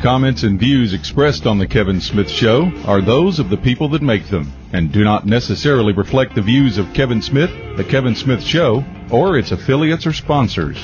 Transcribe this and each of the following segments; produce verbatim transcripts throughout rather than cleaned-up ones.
comments and views expressed on The Kevin Smith Show are those of the people that make them and do not necessarily reflect the views of Kevin Smith, The Kevin Smith Show, or its affiliates or sponsors.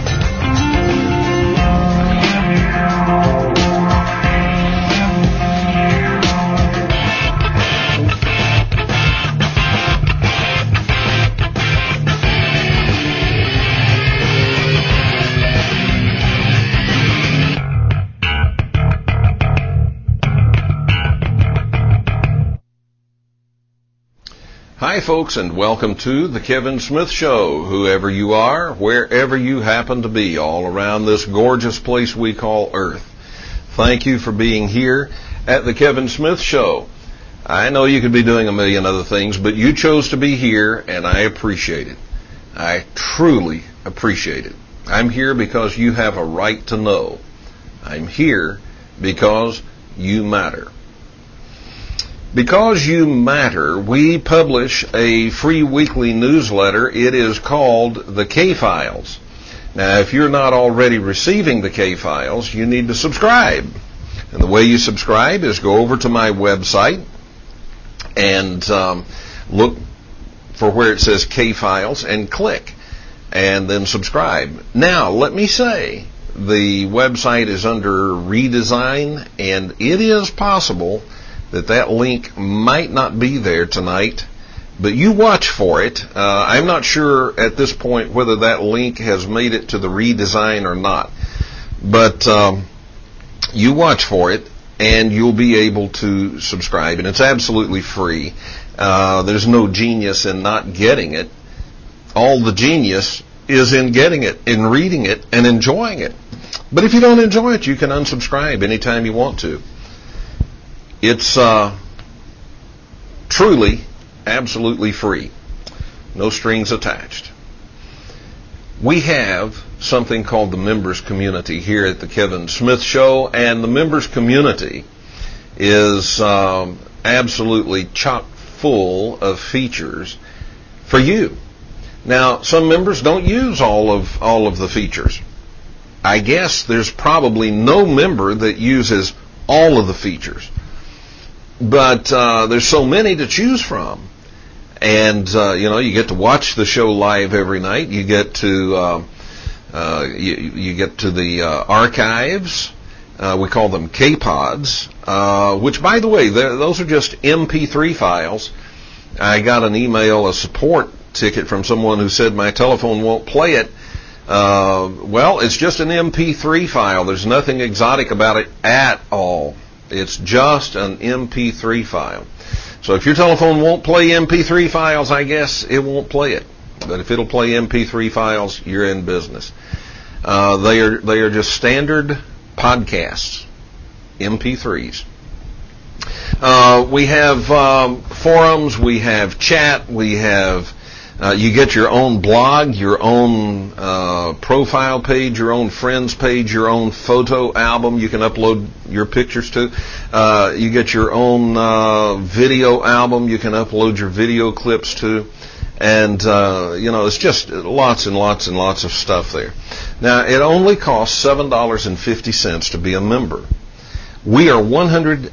Hi, folks, and welcome to The Kevin Smith Show, whoever you are, wherever you happen to be, all around this gorgeous place we call Earth. Thank you for being here at The Kevin Smith Show. I know you could be doing a million other things, but you chose to be here, and I appreciate it. I truly appreciate it. I'm here because you have a right to know. I'm here because you matter. Because you matter, we publish a free weekly newsletter. It is called the K-Files. Now, if you're not already receiving the K-Files, you need to subscribe. And the way you subscribe is go over to my website and um, look for where it says K-Files and click, and then subscribe. Now, let me say, the website is under redesign, and it is possible that that link might not be there tonight, but you watch for it. Uh, I'm not sure at this point whether that link has made it to the redesign or not, but um, you watch for it, and you'll be able to subscribe, and it's absolutely free. Uh, there's no genius in not getting it. All the genius is in getting it, in reading it, and enjoying it. But if you don't enjoy it, you can unsubscribe anytime you want to. It's uh, truly, absolutely free. No strings attached. We have something called the Members Community here at the Kevin Smith Show, and the Members Community is um, absolutely chock full of features for you. Now, some members don't use all of all of the features. I guess there's probably no member that uses all of the features. But uh, there's so many to choose from, and uh, you know, you get to watch the show live every night. You get to uh, uh, you, you get to the uh, archives. Uh, we call them K-Pods, uh, which, by the way, those are just M P three files. I got an email, a support ticket from someone who said my telephone won't play it. Uh, well, it's just an M P three file. There's nothing exotic about it at all. It's just an M P three file. So if your telephone won't play M P three files, I guess it won't play it. But if it'll play M P three files, you're in business. Uh, they are they are just standard podcasts, M P threes. Uh, we have um, forums, we have chat, we have. Uh, you get your own blog, your own uh, profile page, your own friends page, your own photo album you can upload your pictures to. Uh, you get your own uh, video album you can upload your video clips to. And, uh, you know, it's just lots and lots and lots of stuff there. Now, it only costs seven dollars and fifty cents to be a member. We are one hundred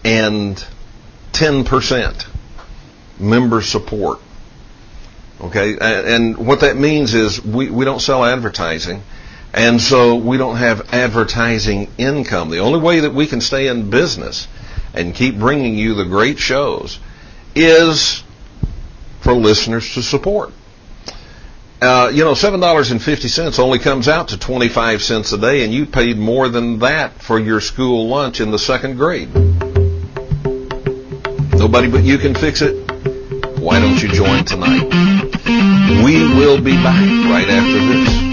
ten percent member support. Okay, and what that means is we, we don't sell advertising, and so we don't have advertising income. The only way that we can stay in business and keep bringing you the great shows is for listeners to support. Uh, you know, seven dollars and fifty cents only comes out to twenty-five cents a day, and you paid more than that for your school lunch in the second grade. Nobody but you can fix it. Why don't you join tonight? We will be back right after this.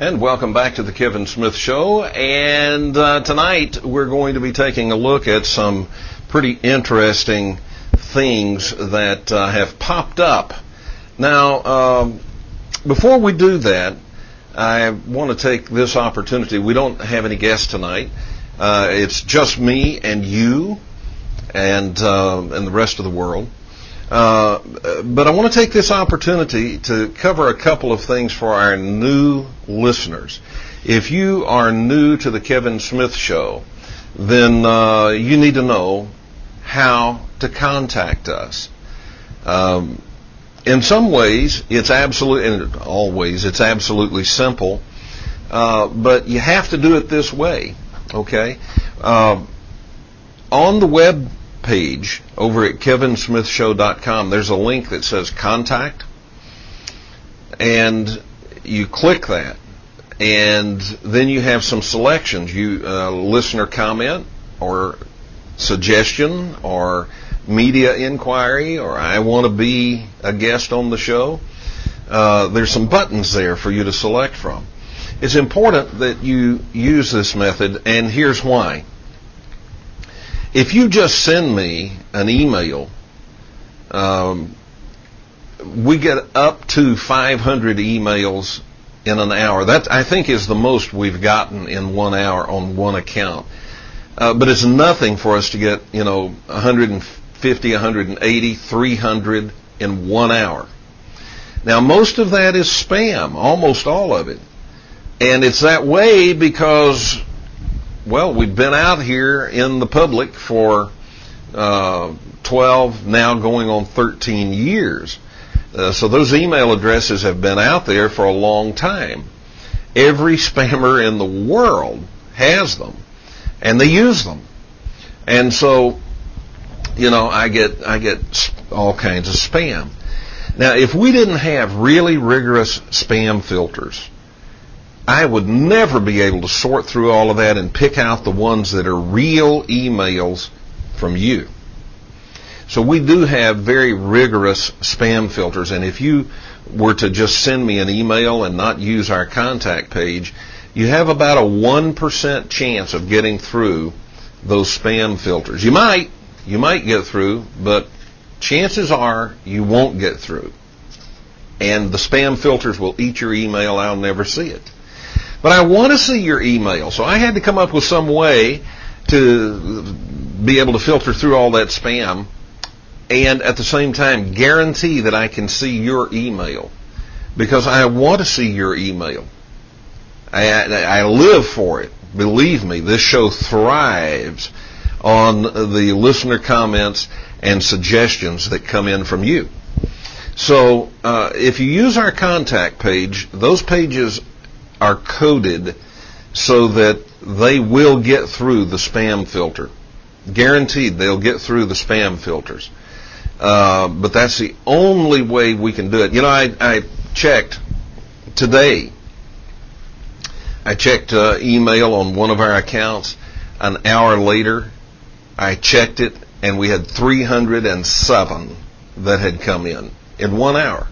And welcome back to the Kevin Smith Show. And uh, tonight we're going to be taking a look at some pretty interesting things that uh, have popped up. Now, um, before we do that, I want to take this opportunity. We don't have any guests tonight. Uh, it's just me and you and uh, and the rest of the world. Uh, but I want to take this opportunity to cover a couple of things for our new listeners. If you are new to the Kevin Smith Show, then uh, you need to know how to contact us. Um, in some ways, it's absolutely, and always, it's absolutely simple, uh, but you have to do it this way, okay? Uh, on the web page over at kevin smith show dot com, there's a link that says contact, and you click that, and then you have some selections. You uh, listener comment or suggestion or media inquiry, or I want to be a guest on the show. Uh, there's some buttons there for you to select from. It's important that you use this method, and here's why. If you just send me an email, um, we get up to five hundred emails in an hour. That, I think, is the most we've gotten in one hour on one account. Uh, but it's nothing for us to get, you know, one hundred fifty, one hundred eighty, three hundred in one hour. Now, most of that is spam, almost all of it. And it's that way because, well, we've been out here in the public for uh, twelve, now going on thirteen years. Uh, so those email addresses have been out there for a long time. Every spammer in the world has them, and they use them. And so, you know, I get I get all kinds of spam. Now, if we didn't have really rigorous spam filters, I would never be able to sort through all of that and pick out the ones that are real emails from you. So we do have very rigorous spam filters, and if you were to just send me an email and not use our contact page, you have about a one percent chance of getting through those spam filters. You might, you might get through, but chances are you won't get through. And the spam filters will eat your email. I'll never see it. But I want to see your email, so I had to come up with some way to be able to filter through all that spam and at the same time guarantee that I can see your email, because I want to see your email. I, I live for it. Believe me, this show thrives on the listener comments and suggestions that come in from you. So uh, if you use our contact page, those pages are coded so that they will get through the spam filter. Guaranteed they'll get through the spam filters. Uh, but that's the only way we can do it. You know, I, I checked today. I checked uh, email on one of our accounts. An hour later, I checked it, and we had three hundred seven that had come in in one hour.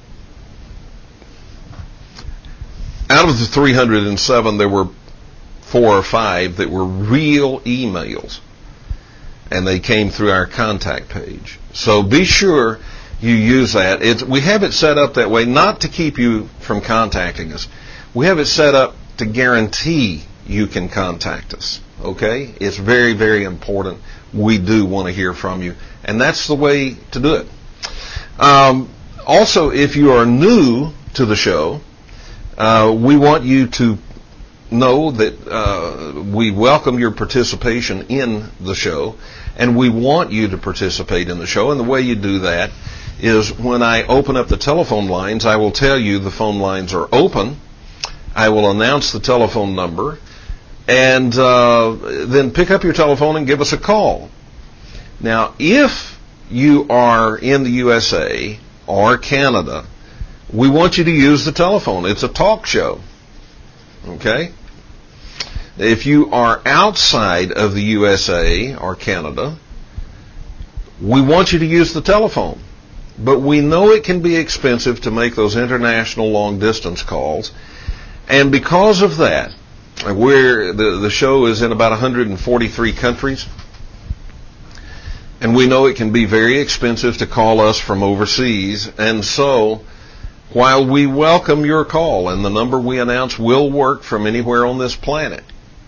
Out of the three hundred seven, there were four or five that were real emails, and they came through our contact page. So be sure you use that. It's, we have it set up that way not to keep you from contacting us. We have it set up to guarantee you can contact us. Okay? It's very, very important. We do want to hear from you, and that's the way to do it. Um, also, if you are new to the show, Uh, we want you to know that uh, we welcome your participation in the show, and we want you to participate in the show. And the way you do that is when I open up the telephone lines, I will tell you the phone lines are open. I will announce the telephone number, and uh, then pick up your telephone and give us a call. Now, if you are in the U S A or Canada, we want you to use the telephone. It's a talk show. Okay? If you are outside of the U S A or Canada, we want you to use the telephone. But we know it can be expensive to make those international long-distance calls. And because of that, we're, the, the show is in about one hundred forty-three countries. And we know it can be very expensive to call us from overseas. And so, while we welcome your call, and the number we announce will work from anywhere on this planet,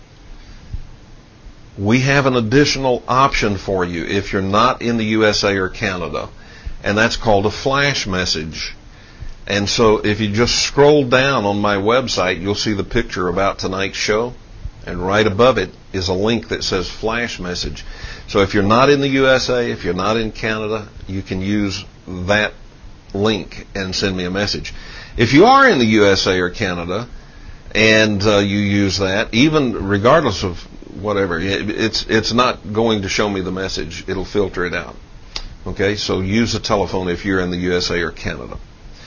we have an additional option for you if you're not in the U S A or Canada, and that's called a flash message. And so if you just scroll down on my website, you'll see the picture about tonight's show, and right above it is a link that says flash message. So if you're not in the U S A, if you're not in Canada, you can use that link and send me a message. If you are in the U S A or Canada and uh, you use that, even regardless of whatever, it, it's it's not going to show me the message. It'll filter it out. Okay, so use a telephone if you're in the U S A or Canada.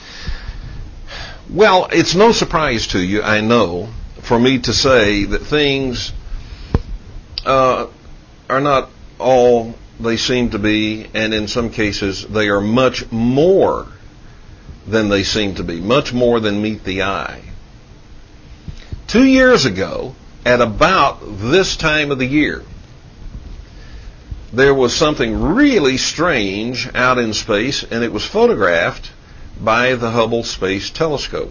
Well, it's no surprise to you, I know, for me to say that things uh, are not all they seem to be, and in some cases they are much more than they seem to be, much more than meet the eye. Two years ago, at about this time of the year, there was something really strange out in space, and it was photographed by the Hubble Space Telescope.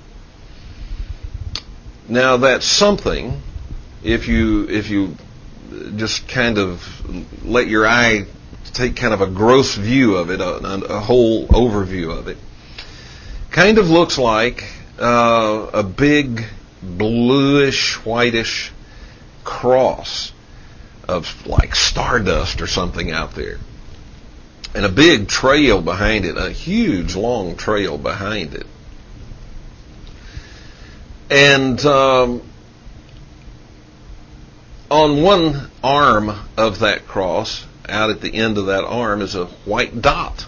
Now that something, if you if you just kind of let your eye take kind of a gross view of it, a, a whole overview of it, kind of looks like uh, a big bluish, whitish cross of like stardust or something out there. And a big trail behind it, a huge long trail behind it. And um, on one arm of that cross, out at the end of that arm, is a white dot.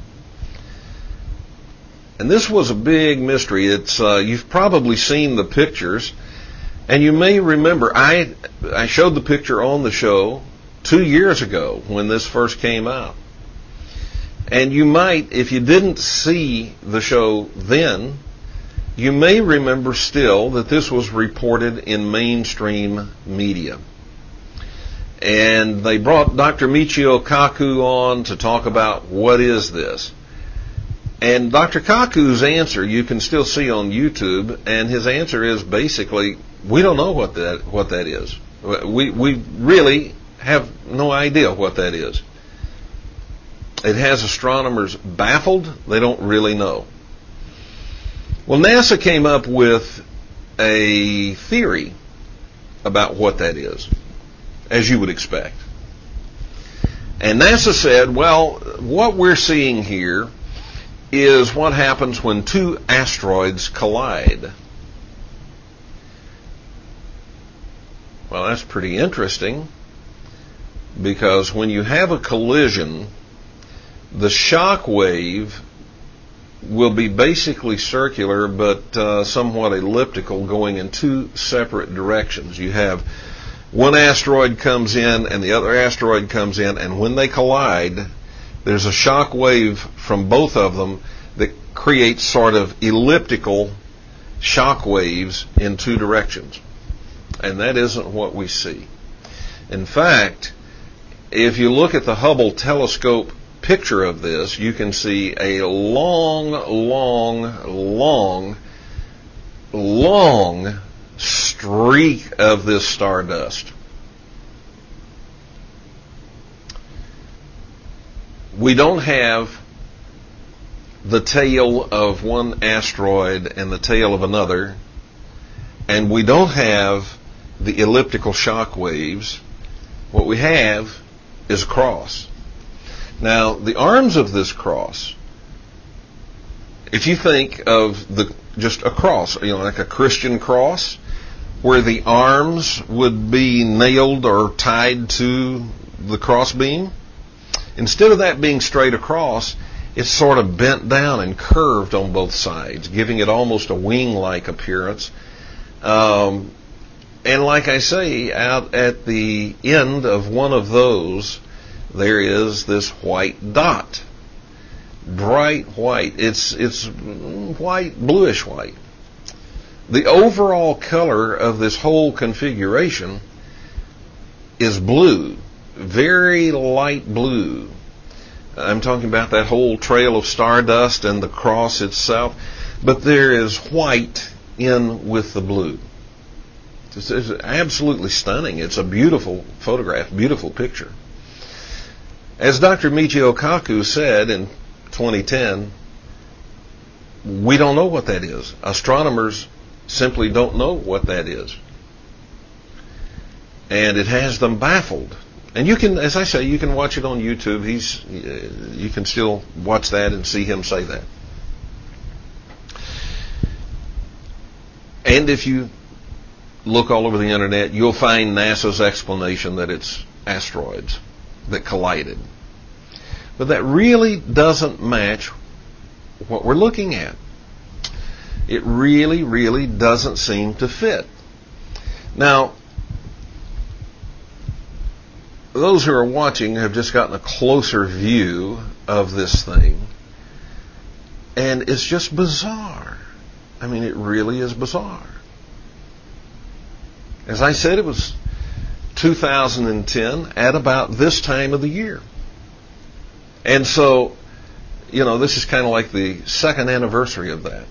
And this was a big mystery. It's uh, you've probably seen the pictures, and you may remember I I showed the picture on the show two years ago when this first came out. And you might, if you didn't see the show then, you may remember still that this was reported in mainstream media. And they brought Doctor Michio Kaku on to talk about what is this. And Doctor Kaku's answer you can still see on YouTube, and his answer is basically, we don't know what that what that is. We we really have no idea what that is. It has astronomers baffled. They don't really know. Well, NASA came up with a theory about what that is, as you would expect. And NASA said, well, what we're seeing here is what happens when two asteroids collide. Well, that's pretty interesting, because when you have a collision, the shock wave will be basically circular but uh, somewhat elliptical, going in two separate directions. You have one asteroid comes in and the other asteroid comes in, and when they collide, there's a shock wave from both of them that creates sort of elliptical shock waves in two directions. And that isn't what we see. In fact, if you look at the Hubble telescope picture of this, you can see a long, long, long, long streak of this stardust. We don't have the tail of one asteroid and the tail of another, and we don't have the elliptical shock waves. What we have is a cross. Now, the arms of this cross, if you think of the just a cross, you know, like a Christian cross, where the arms would be nailed or tied to the cross beam, instead of that being straight across, it's sort of bent down and curved on both sides, giving it almost a wing-like appearance. Um, and like I say, out at the end of one of those, there is this white dot. Bright white. It's it's white, bluish white. the overall color of this whole configuration is blue, very light blue. I'm talking about that whole trail of stardust and the cross itself, but there is white in with the blue. It's, it's absolutely stunning. It's a beautiful photograph, beautiful picture. As Doctor Michio Kaku said in twenty ten, we don't know what that is. Astronomers simply don't know what that is. And it has them baffled. And you can, as I say, you can watch it on YouTube. He's, you can still watch that and see him say that. And if you look all over the internet, you'll find NASA's explanation that it's asteroids that collided. But that really doesn't match what we're looking at. It really, really doesn't seem to fit. Now, those who are watching have just gotten a closer view of this thing, and it's just bizarre. I mean, it really is bizarre. As I said, it was two thousand ten at about this time of the year. And so, you know, this is kind of like the second anniversary of that.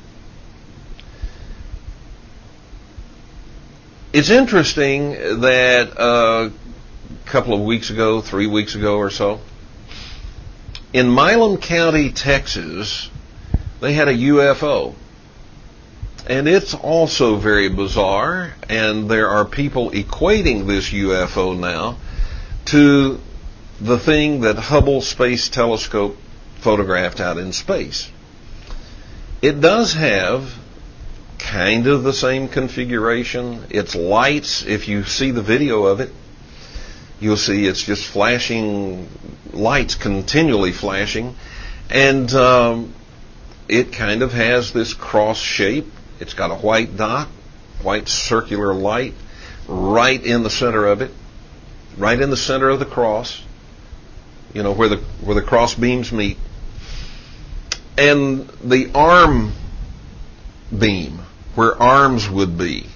It's interesting that uh, a couple of weeks ago, three weeks ago or so, in Milam County, Texas, they had a U F O. And it's also very bizarre, and there are people equating this U F O now to the thing that Hubble Space Telescope photographed out in space. It does have kind of the same configuration. Its lights, if you see the video of it, you'll see it's just flashing lights, continually flashing. And um, it kind of has this cross shape. It's got a white dot, white circular light, right in the center of it, right in the center of the cross, you know, where the where the cross beams meet. And the arm beam, where arms would be,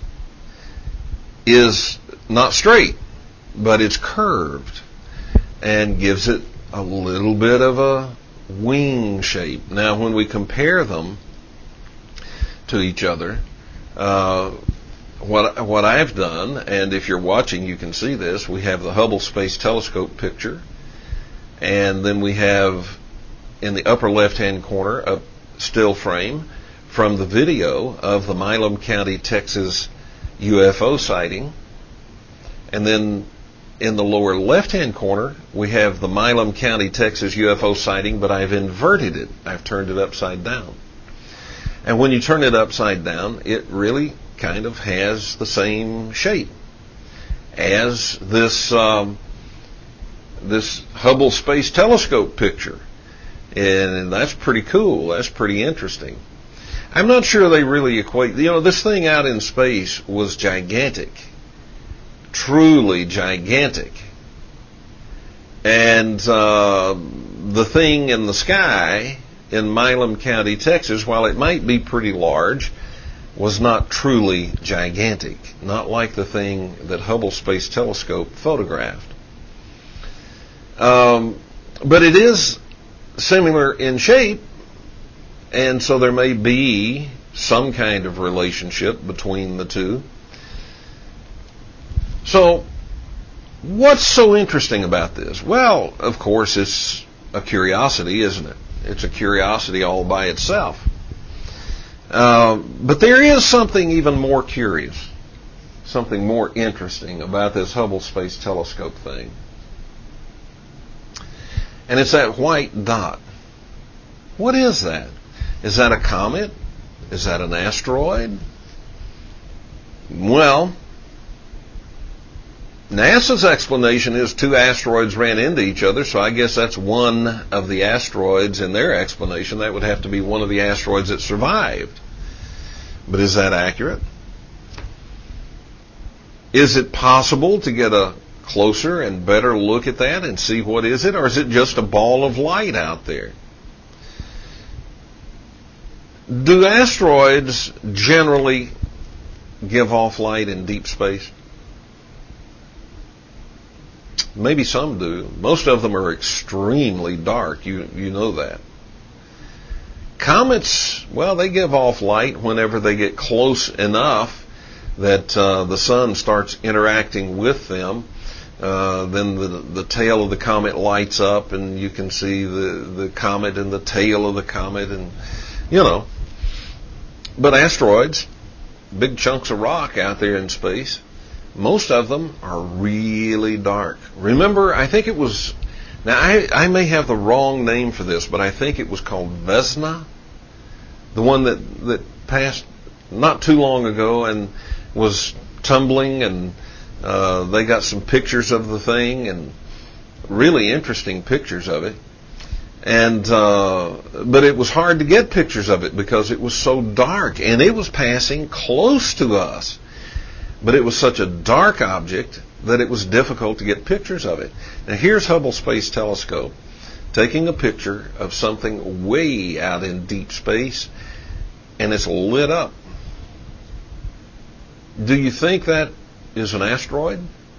is not straight, but it's curved and gives it a little bit of a wing shape. Now, when we compare them to each other, uh, what what I've done, and if you're watching, you can see this. We have the Hubble Space Telescope picture, and then we have in the upper left-hand corner a still frame from the video of the Milam County, Texas U F O sighting, and then in the lower left-hand corner we have the Milam County, Texas U F O sighting, but I've inverted it. I've turned it upside down. And when you turn it upside down, it really kind of has the same shape as this um, this Hubble Space Telescope picture. And that's pretty cool. That's pretty interesting. I'm not sure they really equate. You know, this thing out in space was gigantic. Truly gigantic. And uh, the thing in the sky in Milam County, Texas, while it might be pretty large, was not truly gigantic. Not like the thing that Hubble Space Telescope photographed. Um, but it is similar in shape, and so there may be some kind of relationship between the two. So, what's so interesting about this? Well, of course, it's a curiosity, isn't it? It's a curiosity all by itself. Uh, but there is something even more curious, something more interesting about this Hubble Space Telescope thing. And it's that white dot. What is that? Is that a comet? Is that an asteroid? Well, NASA's explanation is two asteroids ran into each other, so I guess that's one of the asteroids in their explanation. That would have to be one of the asteroids that survived. But is that accurate? Is it possible to get a closer and better look at that and see what is it, or is it just a ball of light out there? Do asteroids generally give off light in deep space? Maybe some do. Most of them are extremely dark. You you know that. Comets, well, they give off light whenever they get close enough that uh, the sun starts interacting with them. Uh, then the the tail of the comet lights up, and you can see the, the comet and the tail of the comet, and you know. But asteroids, big chunks of rock out there in space, most of them are really dark. Remember, I think it was, now I, I may have the wrong name for this, but I think it was called Vesna, the one that, that passed not too long ago and was tumbling, and uh, they got some pictures of the thing, and really interesting pictures of it. And uh, but it was hard to get pictures of it because it was so dark, and it was passing close to us. But it was such a dark object that it was difficult to get pictures of it. Now here's Hubble Space Telescope taking a picture of something way out in deep space, and it's lit up. Do you think that is an asteroid?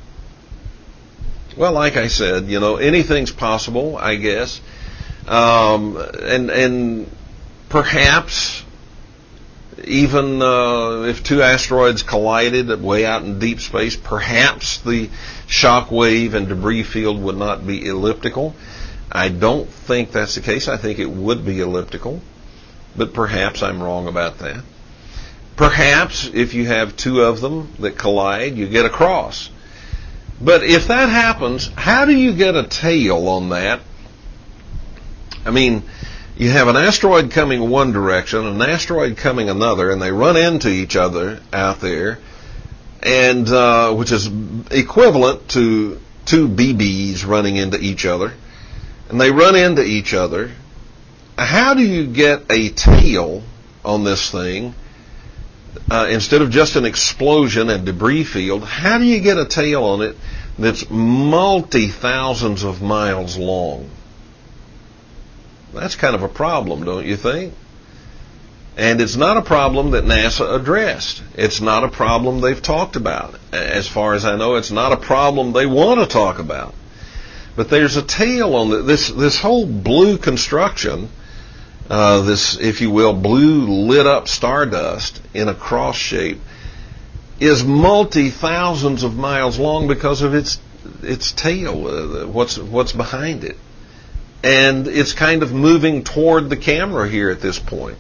Well, like I said, you know, anything's possible, I guess. Um, and and perhaps even uh, if two asteroids collided way out in deep space, perhaps the shock wave and debris field would not be elliptical. I don't think that's the case. I think it would be elliptical, but perhaps I'm wrong about that. Perhaps if you have two of them that collide, you get a cross. But if that happens, how do you get a tail on that? I mean, you have an asteroid coming one direction, an asteroid coming another, and they run into each other out there, and uh, which is equivalent to two B Bs running into each other, and they run into each other. How do you get a tail on this thing uh, instead of just an explosion and debris field? How do you get a tail on it that's multi-thousands of miles long? That's kind of a problem, don't you think? And it's not a problem that NASA addressed. It's not a problem they've talked about. As far as I know, it's not a problem they want to talk about. But there's a tail on the, this this whole blue construction, uh, this, if you will, blue lit up stardust in a cross shape, is multi-thousands of miles long because of its its tail, uh, what's what's behind it. And it's kind of moving toward the camera here at this point.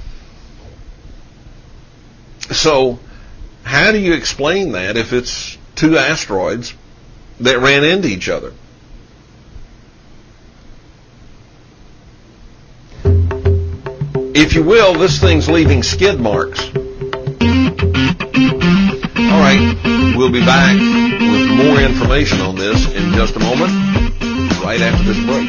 So, how do you explain that if it's two asteroids that ran into each other? If you will, this thing's leaving skid marks. All right, we'll be back with more information on this in just a moment, right after this break.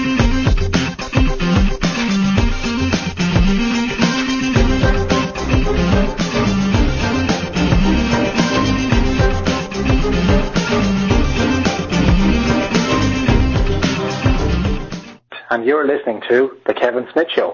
And you're listening to The Kevin Smith Show.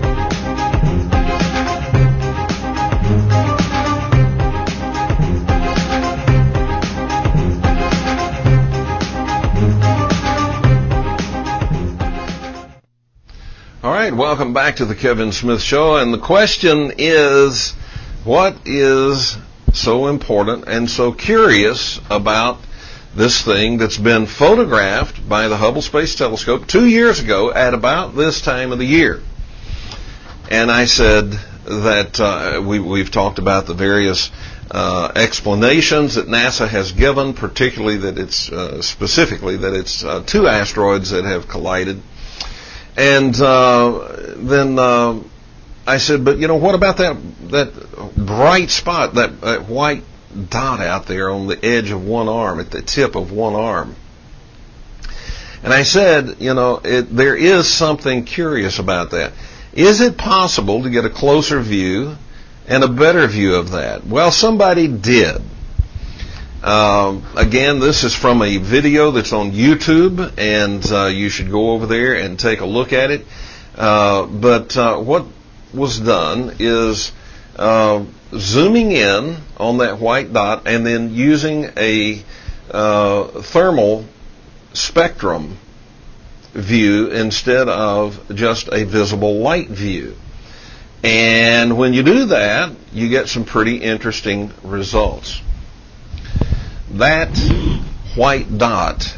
All right, welcome back to The Kevin Smith Show. And the question is, what is so important and so curious about this thing that's been photographed by the Hubble Space Telescope two years ago at about this time of the year? And I said that uh, we, we've talked about the various uh, explanations that NASA has given, particularly that it's uh, specifically that it's uh, two asteroids that have collided. And uh, then uh, I said, but you know, what about that that bright spot, that, that white dot out there on the edge of one arm, at the tip of one arm? And I said, you know, it, there is something curious about that. Is it possible to get a closer view and a better view of that? Well, somebody did. Um, again, this is from a video that's on YouTube, and uh, you should go over there and take a look at it. Uh, but uh, what was done is uh, zooming in on that white dot and then using a uh, thermal spectrum view instead of just a visible light view. And when you do that, you get some pretty interesting results. That white dot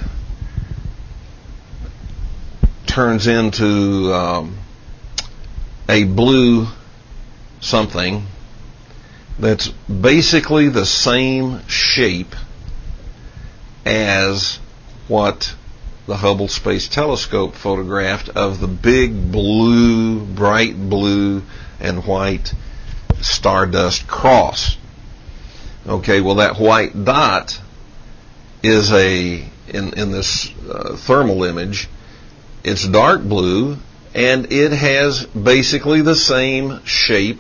turns into um, a blue something that's basically the same shape as what the Hubble Space Telescope photographed of the big blue, bright blue and white stardust cross. Okay, well that white dot is a, in, in this uh, thermal image, it's dark blue, and it has basically the same shape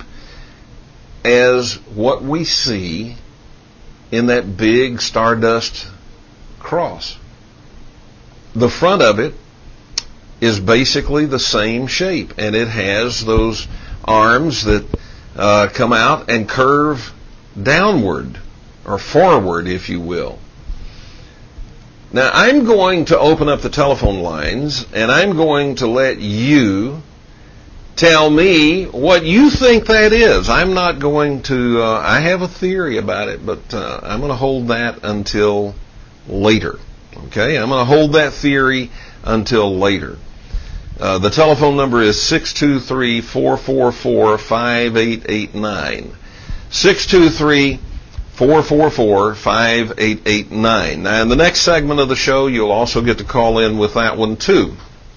as what we see in that big stardust cross. The front of it is basically the same shape, and it has those arms that uh, come out and curve downward, or forward, if you will. Now, I'm going to open up the telephone lines, and I'm going to let you tell me what you think that is. I'm not going to, uh, I have a theory about it, but uh, I'm going to hold that until later. Okay, I'm going to hold that theory until later. Uh, the telephone number is six two three, four four four, five eight eight nine. six two three, four four four, five eight eight nine. Now, in the next segment of the show, you'll also get to call in with that one, too.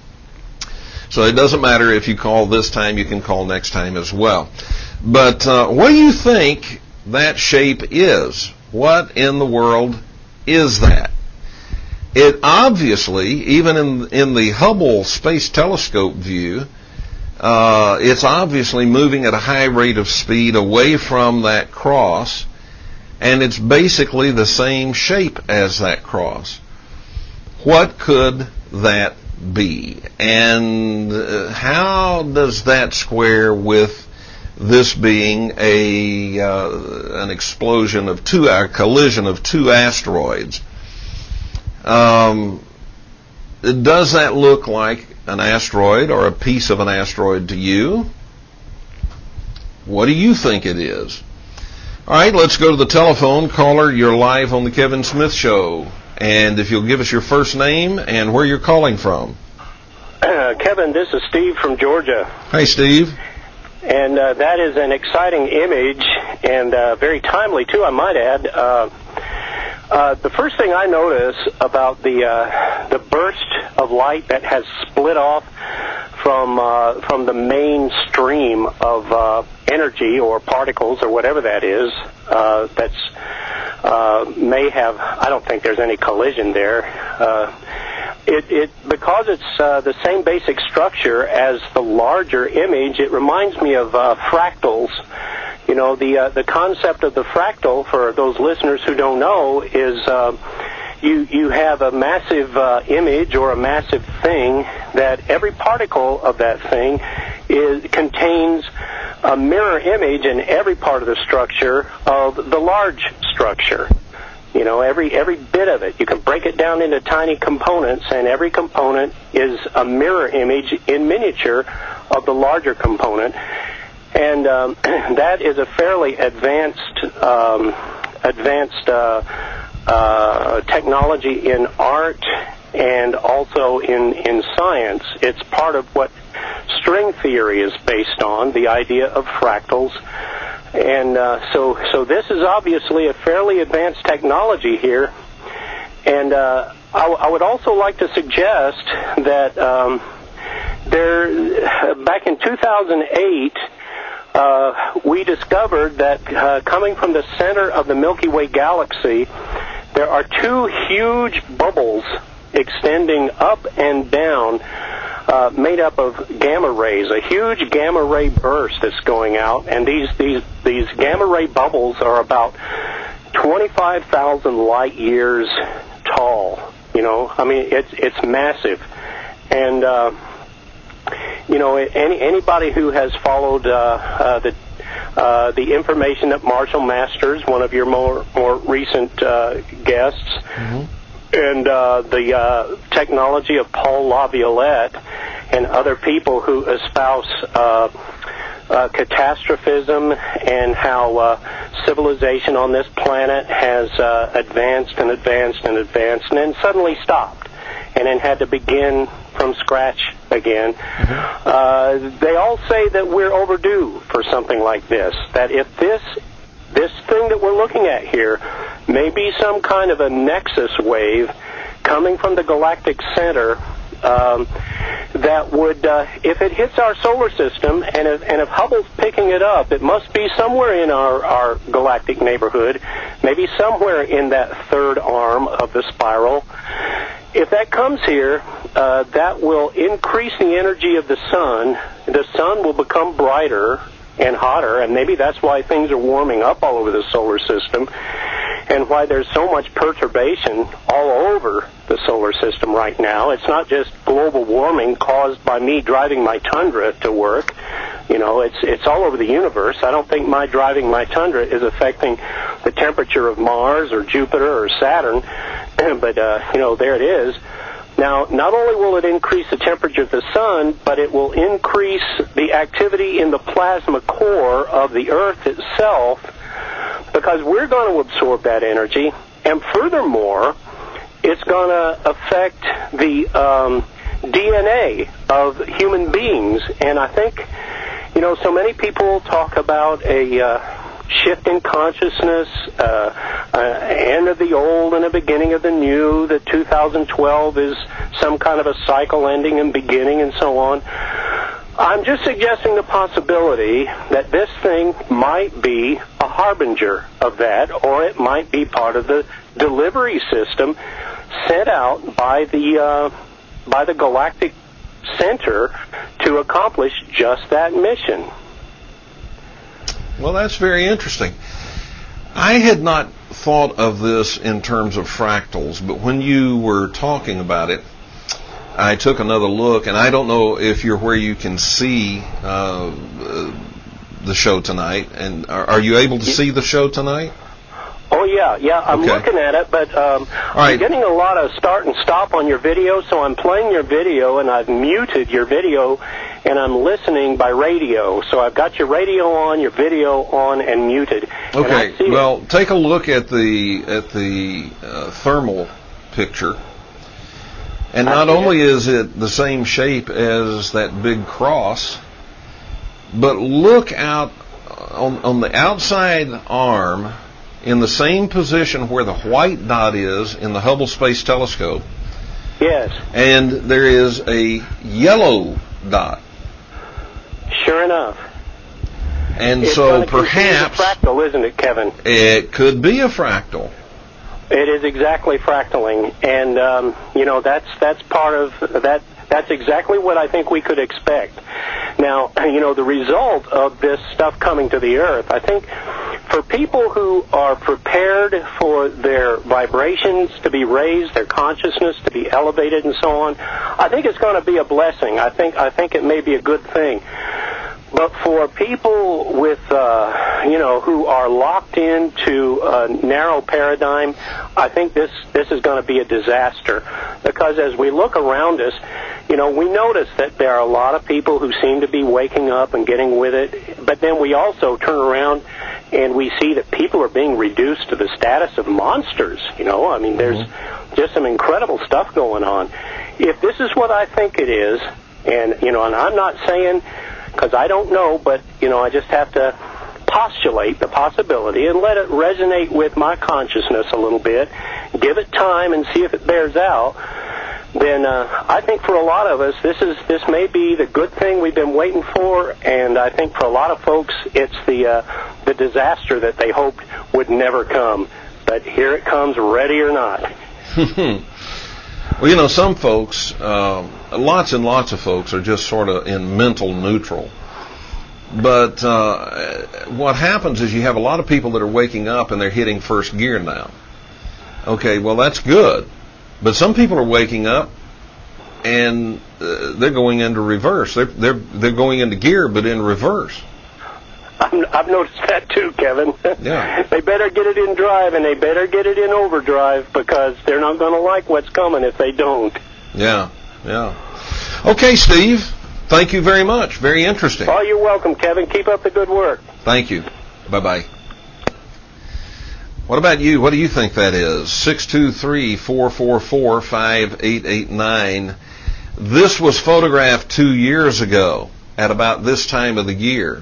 So it doesn't matter if you call this time, you can call next time as well. But uh, what do you think that shape is? What in the world is that? It obviously, even in in the Hubble Space Telescope view, uh, it's obviously moving at a high rate of speed away from that cross, and it's basically the same shape as that cross. What could that be? And uh, how does that square with this being a uh, an explosion of two, a collision of two asteroids? Um, does that look like an asteroid or a piece of an asteroid to you? What do you think it is? All right, let's go to the telephone. Caller, you're live on the Kevin Smith Show. And if you'll give us your first name and where you're calling from. Uh, Kevin, this is Steve from Georgia. Hi, Steve. And uh, that is an exciting image, and uh, very timely, too, I might add. Uh, uh, the first thing I notice about the uh, the burst of light that has split off from uh, from the main stream of uh, energy or particles or whatever that is, uh, that's uh, may have, I don't think there's any collision there. Uh, It, it because it's uh, the same basic structure as the larger image. It reminds me of uh, fractals. You know, the uh, the concept of the fractal, for those listeners who don't know, is uh, you you have a massive uh, image or a massive thing that every particle of that thing is contains a mirror image in every part of the structure of the large structure. You know, every every bit of it. You can break it down into tiny components, and every component is a mirror image in miniature of the larger component. And um, that is a fairly advanced um, advanced uh, uh, technology in art and also in, in science. It's part of what string theory is based on, the idea of fractals. And uh, so, so this is obviously a fairly advanced technology here. And uh, I, I would also like to suggest that um, there, back in two thousand eight, uh, we discovered that uh, coming from the center of the Milky Way galaxy, there are two huge bubbles extending up and down, Uh, made up of gamma rays, a huge gamma ray burst that's going out, and these these these gamma ray bubbles are about twenty-five thousand light years tall. You know, I mean, it's it's massive, and uh, you know, any anybody who has followed uh, uh, the uh, the information that Marshall Masters, one of your more more recent uh, guests, mm-hmm. and uh, the uh, technology of Paul Laviolette and other people who espouse uh, uh, catastrophism and how uh, civilization on this planet has uh, advanced and advanced and advanced and then suddenly stopped and then had to begin from scratch again. Mm-hmm. Uh, they all say that we're overdue for something like this, that if this this thing that we're looking at here may be some kind of a nexus wave coming from the galactic center, um, that would, uh, if it hits our solar system, and if, and if Hubble's picking it up, it must be somewhere in our, our galactic neighborhood, maybe somewhere in that third arm of the spiral. If that comes here, uh, that will increase the energy of the sun. The sun will become brighter and hotter, and maybe that's why things are warming up all over the solar system and why there's so much perturbation all over the solar system right now. It's not just global warming caused by me driving my Tundra to work. You know, it's it's all over the universe. I don't think my driving my Tundra is affecting the temperature of Mars or Jupiter or Saturn, but, uh, you know, there it is. Now, not only will it increase the temperature of the sun, but it will increase the activity in the plasma core of the Earth itself, because we're going to absorb that energy, and furthermore, it's going to affect the um, D N A of human beings. And I think, you know, so many people talk about a uh, shift in consciousness, uh, uh, end of the old and a beginning of the new, that two thousand twelve is some kind of a cycle ending and beginning and so on. I'm just suggesting the possibility that this thing might be a harbinger of that, or it might be part of the delivery system sent out by the uh, by the galactic center to accomplish just that mission. Well, that's very interesting. I had not thought of this in terms of fractals, but when you were talking about it, I took another look, and I don't know if you're where you can see uh, the show tonight. And are, are you able to see the show tonight? Oh, yeah, yeah, I'm okay. looking at it, but um, right. I'm getting a lot of start and stop on your video, so I'm playing your video, and I've muted your video, and I'm listening by radio. So I've got your radio on, your video on, and muted. Okay, and well, it. take a look at the at the uh, thermal picture. And not only is it the same shape as that big cross, but look out on, on the outside arm, in the same position where the white dot is in the Hubble Space Telescope. Yes. And there is a yellow dot. Sure enough. And it's so perhaps... It's a fractal, isn't it, Kevin? It could be a fractal. It is exactly fractaling, and um, you know that's that's part of that. That's exactly what I think we could expect. Now, you know, the result of this stuff coming to the Earth, I think, for people who are prepared for their vibrations to be raised, their consciousness to be elevated, and so on, I think it's going to be a blessing. I think I think it may be a good thing. But for people with, uh, you know, who are locked into a narrow paradigm, I think this, this is going to be a disaster. Because as we look around us, you know, we notice that there are a lot of people who seem to be waking up and getting with it. But then we also turn around and we see that people are being reduced to the status of monsters. You know, I mean, there's mm-hmm. just some incredible stuff going on. If this is what I think it is, and, you know, and I'm not saying... because I don't know, but, you know, I just have to postulate the possibility and let it resonate with my consciousness a little bit, give it time and see if it bears out, then uh, I think for a lot of us, this is this may be the good thing we've been waiting for, and I think for a lot of folks, it's the, uh, the disaster that they hoped would never come. But here it comes, ready or not. Well, you know, some folks, uh, lots and lots of folks are just sort of in mental neutral. But uh, what happens is you have a lot of people that are waking up and they're hitting first gear now. Okay, well, that's good. But some people are waking up and uh, they're going into reverse. They're, they're, they're going into gear, but in reverse. I'm, I've noticed that too, Kevin. Yeah. They better get it in drive, and they better get it in overdrive, because they're not going to like what's coming if they don't. Yeah, yeah. Okay, Steve, thank you very much. Very interesting. Oh, you're welcome, Kevin. Keep up the good work. Thank you. Bye-bye. What about you? What do you think that is? six two three, four four four, five eight eight nine. This was photographed two years ago at about this time of the year.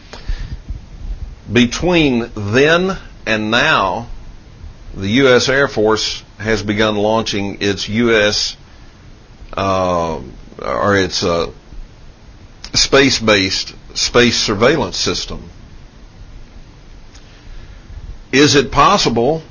Between then and now, the U S Air Force has begun launching its U S uh, or its uh, space-based space surveillance system. Is it possible?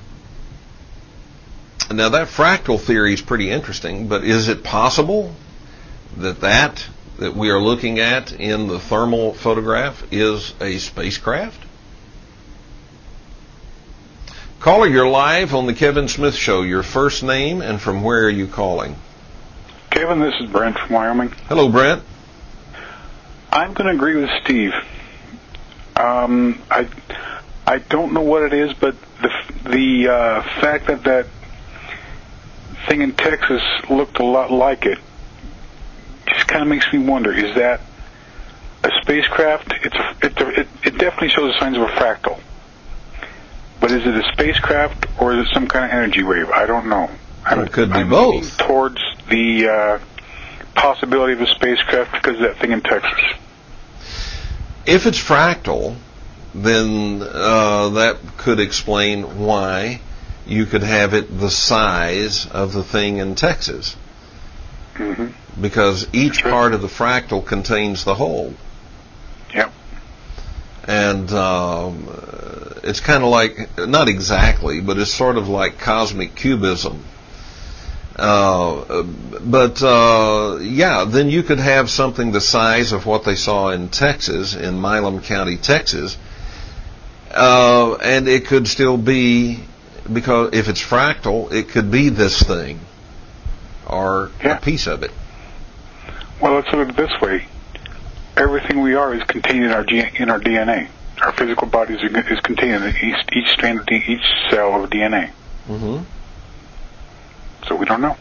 Now that fractal theory is pretty interesting, but is it possible that that that we are looking at in the thermal photograph is a spacecraft? Caller, you're live on the Kevin Smith Show. Your first name and from where are you calling? Kevin, this is Brent from Wyoming. Hello, Brent. I'm going to agree with Steve. Um, I I don't know what it is, but the the uh, fact that that thing in Texas looked a lot like it just kind of makes me wonder: is that a spacecraft? It's a, it, it it definitely shows the signs of a fractal. But is it a spacecraft or is it some kind of energy wave? I don't know. Well, it could be I'm both. Towards the uh, possibility of a spacecraft because of that thing in Texas. If it's fractal, then uh, that could explain why you could have it the size of the thing in Texas. Mm-hmm. Because each part of the fractal contains the whole. Yep. And um, it's kind of like, not exactly, but it's sort of like cosmic cubism. Uh, but, uh, yeah, then you could have something the size of what they saw in Texas, in Milam County, Texas, uh, and it could still be, because if it's fractal, it could be this thing, or yeah. a piece of it. Well, let's look at it this way. Everything we are is contained in our G- in our D N A. Our physical body is, is contained in each, each strand of D- each cell of D N A. Mm-hmm. So we don't know.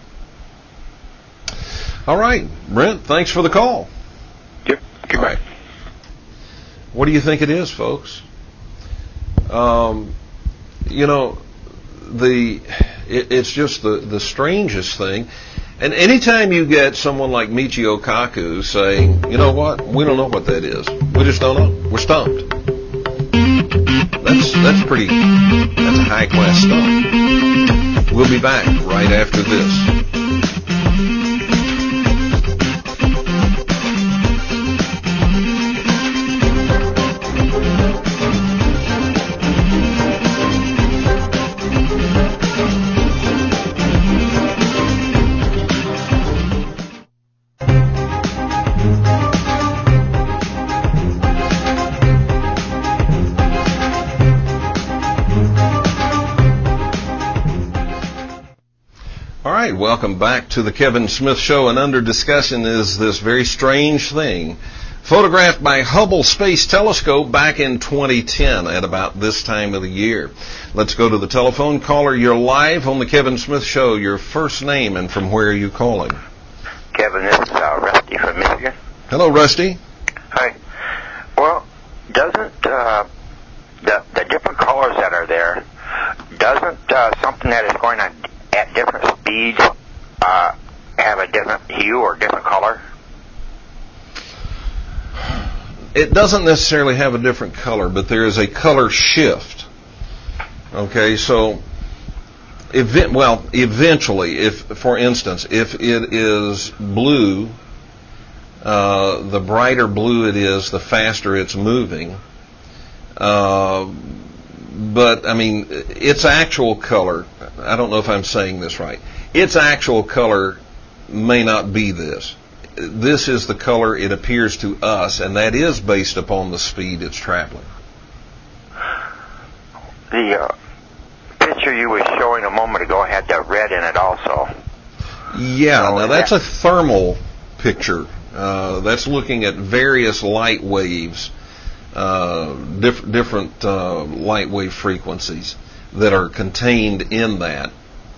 All right, Brent, thanks for the call. Yep. Goodbye. All right. What do you think it is, folks? Um, you know, the it, it's just the, the strangest thing. And anytime you get someone like Michio Kaku saying, you know what, we don't know what that is. We just don't know. We're stumped. That's that's pretty, that's a high-class stump. We'll be back right after this. Welcome back to the Kevin Smith Show, and under discussion is this very strange thing photographed by Hubble Space Telescope back in twenty ten at about this time of the year. Let's go to the telephone. Caller, you're live on the Kevin Smith Show. Your first name and from where are you calling? Kevin, this is uh, Rusty from Michigan. Hello, Rusty. Hi. Well, doesn't uh, the, the different colors that are there, doesn't uh, something that is going on at different speeds uh, have a different hue or different color? It doesn't necessarily have a different color, but there is a color shift. Okay, so ev- well, eventually, if, for instance, if it is blue, uh, the brighter blue it is, the faster it's moving. Uh, but I mean, its actual color, I don't know if I'm saying this right, its actual color may not be this. This is the color it appears to us, and that is based upon the speed it's traveling. The uh, picture you were showing a moment ago had that red in it also. Yeah, so now that's that- a thermal picture. Uh, that's looking at various light waves uh, diff- different uh, light wave frequencies that are contained in that.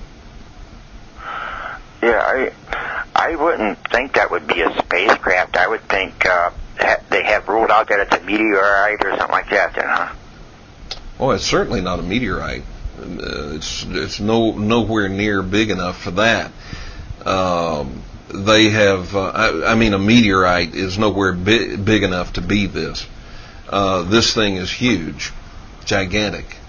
Yeah, I I wouldn't think that would be a spacecraft. I would think uh, ha- they have ruled out that it's a meteorite or something like that, then, huh? Oh, it's certainly not a meteorite. Uh, it's it's no nowhere near big enough for that. Um, they have, uh, I, I mean, a meteorite is nowhere bi- big enough to be this. Uh, this thing is huge, gigantic.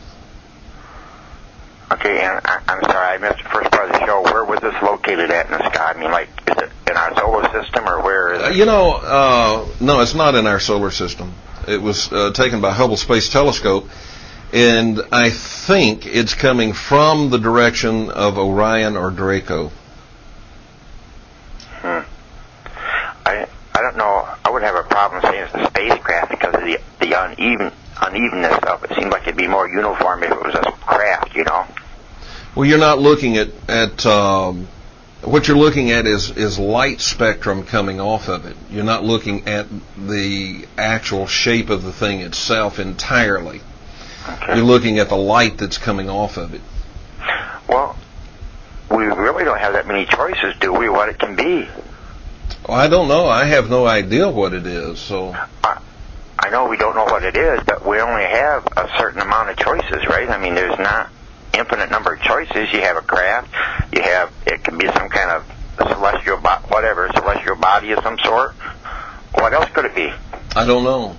Okay, and I, I'm sorry, I missed the first part of the show. Where was this located at in the sky? I mean, like, is it in our solar system, or where is it? Uh, you know, uh, no, it's not in our solar system. It was uh, taken by Hubble Space Telescope, and I think it's coming from the direction of Orion or Draco. Hmm. I I don't know. I would have a problem saying it's a spacecraft because of the the uneven unevenness of it. It seems like it'd be more uniform if it was a craft, you know. Well, you're not looking at at um, what you're looking at is is light spectrum coming off of it. You're not looking at the actual shape of the thing itself entirely. Okay. You're looking at the light that's coming off of it. Well, we really don't have that many choices, do we, what it can be? Well, I don't know. I have no idea what it is. So I, I know we don't know what it is, but we only have a certain amount of choices, right? I mean, there's not infinite number of choices. You have a craft. You have, it can be some kind of celestial, bo- whatever, celestial body of some sort. What else could it be? I don't know.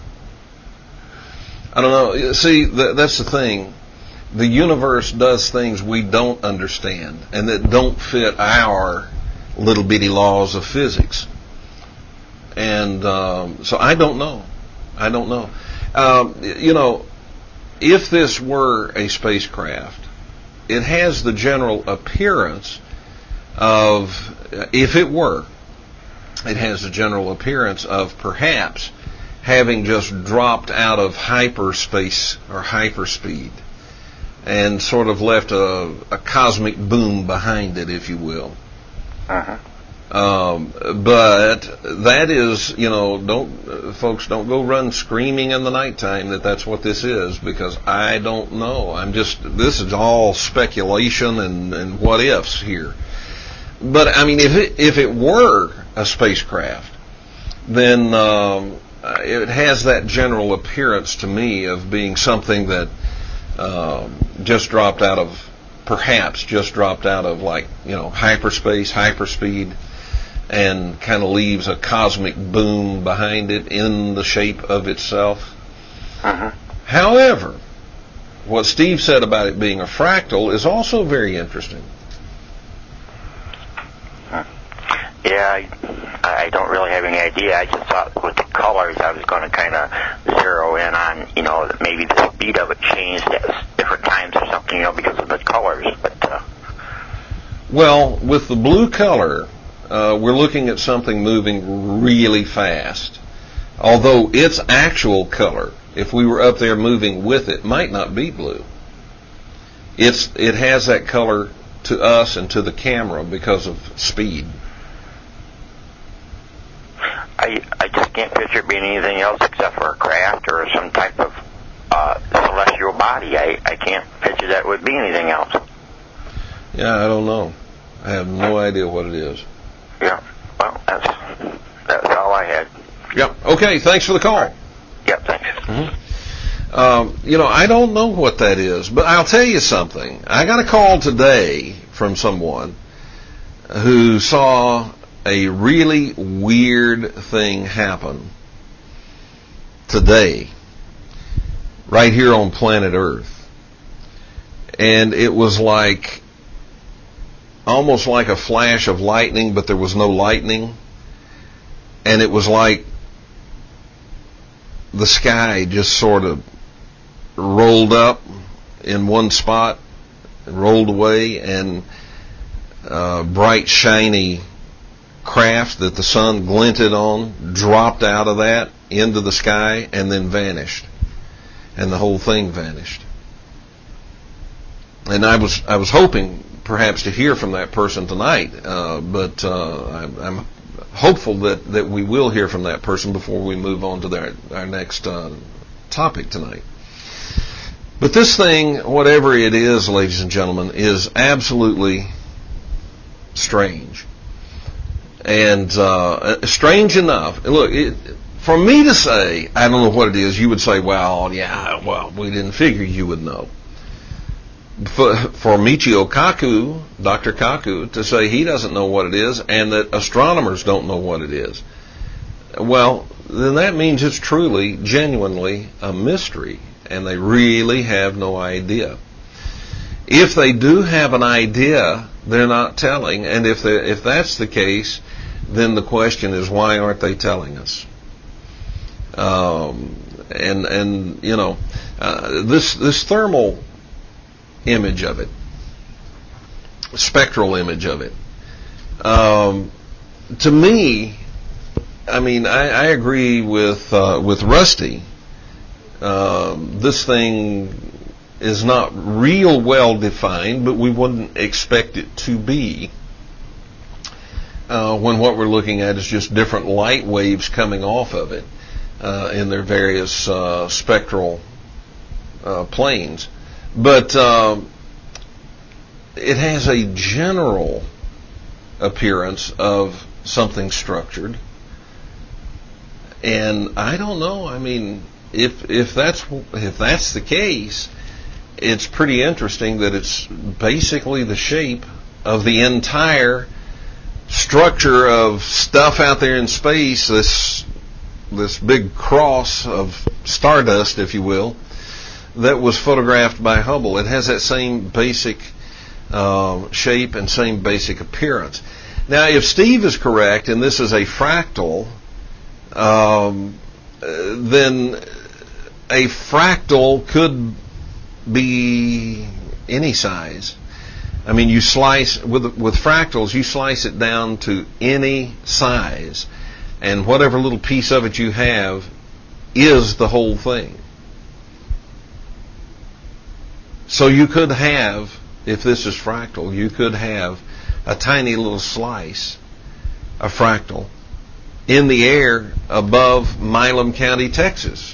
I don't know. See, th- that's the thing. The universe does things we don't understand and that don't fit our little bitty laws of physics. And um, so I don't know. I don't know. Um, you know, if this were a spacecraft, it has the general appearance of, if it were, it has the general appearance of perhaps having just dropped out of hyperspace or hyperspeed and sort of left a, a cosmic boom behind it, if you will. Uh-huh. Um, but that is, you know, don't uh, folks don't go run screaming in the nighttime that that's what this is, because I don't know. I'm just, this is all speculation and, and what ifs here. But I mean, if it, if it were a spacecraft, then um, it has that general appearance to me of being something that um, just dropped out of, perhaps just dropped out of, like, you know, hyperspace, hyperspeed, and kind of leaves a cosmic boom behind it in the shape of itself. Uh-huh. However, what Steve said about it being a fractal is also very interesting. Yeah, I, I don't really have any idea. I just thought with the colors I was going to kind of zero in on, you know, that maybe the speed of it changed at different times or something, you know, because of the colors. But uh, Well, with the blue color, uh, we're looking at something moving really fast. Although its actual color, if we were up there moving with it, might not be blue. It's it has that color to us and to the camera because of speed. I I just can't picture it being anything else except for a craft or some type of uh, celestial body. I, I can't picture that would be anything else. Yeah, I don't know. I have no idea what it is. Yeah, well, that's that's all I had. Yep. Okay, thanks for the call. Yep, thanks. Mm-hmm. Um, you know, I don't know what that is, but I'll tell you something. I got a call today from someone who saw a really weird thing happen today, right here on planet Earth. And it was like, almost like a flash of lightning, but there was no lightning. And it was like the sky just sort of rolled up in one spot and rolled away, and uh, bright, shiny craft that the sun glinted on dropped out of that into the sky and then vanished, and the whole thing vanished. And I was I was hoping perhaps to hear from that person tonight, uh, but uh, I, I'm hopeful that, that we will hear from that person before we move on to their, our next uh, topic tonight. But this thing, whatever it is, ladies and gentlemen, is absolutely strange. And uh, strange enough, look, it, for me to say, I don't know what it is, you would say, well, yeah, well, we didn't figure you would know. For, for Michio Kaku, Doctor Kaku, to say he doesn't know what it is and that astronomers don't know what it is, well, then that means it's truly, genuinely a mystery, and they really have no idea. If they do have an idea, they're not telling, and if they, if that's the case, then the question is, why aren't they telling us? Um, and and you know, uh, this this thermal image of it, spectral image of it, um, to me, I mean, I, I agree with uh, with Rusty. Um, this thing is not real well defined, but we wouldn't expect it to be uh, when what we're looking at is just different light waves coming off of it uh, in their various uh, spectral uh, planes. But uh, it has a general appearance of something structured, and I don't know. I mean, if if that's if that's the case, it's pretty interesting that it's basically the shape of the entire structure of stuff out there in space. This this big cross of stardust, if you will, that was photographed by Hubble. It has that same basic uh, shape and same basic appearance. Now, if Steve is correct and this is a fractal, um, then a fractal could be any size. I mean, you slice with with fractals, you slice it down to any size, and whatever little piece of it you have is the whole thing. So you could have, if this is fractal, you could have a tiny little slice of fractal in the air above Milam County, Texas.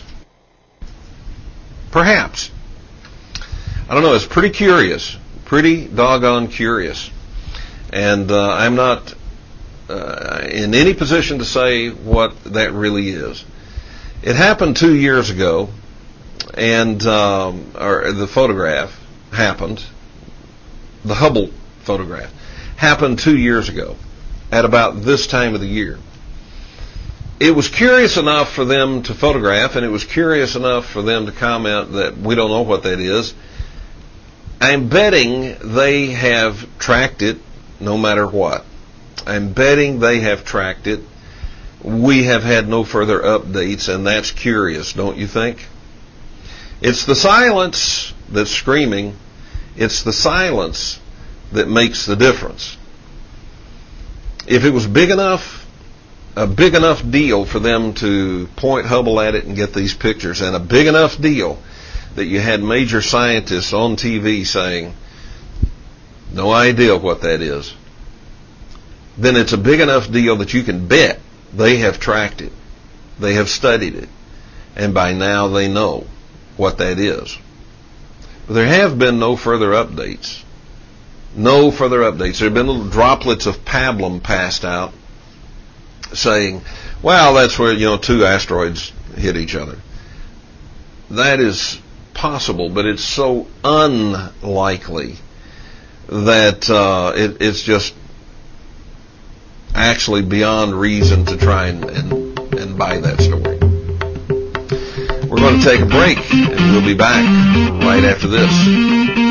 Perhaps. I don't know, it's pretty curious, pretty doggone curious. And uh, I'm not uh, in any position to say what that really is. It happened two years ago, and um, or the photograph happened, the Hubble photograph happened two years ago at about this time of the year. It was curious enough for them to photograph, and it was curious enough for them to comment that we don't know what that is. I'm betting they have tracked it no matter what. I'm betting they have tracked it. We have had no further updates, and that's curious, don't you think? It's the silence that's screaming. It's the silence that makes the difference. If it was big enough, a big enough deal for them to point Hubble at it and get these pictures, and a big enough deal that you had major scientists on T V saying, no idea what that is, then it's a big enough deal that you can bet they have tracked it. They have studied it. And by now they know what that is. But there have been no further updates. No further updates. There have been little droplets of pablum passed out saying, well, that's where, you know, two asteroids hit each other. That is possible, but it's so unlikely that uh, it, it's just actually beyond reason to try and, and, and buy that story. We're going to take a break, and we'll be back right after this.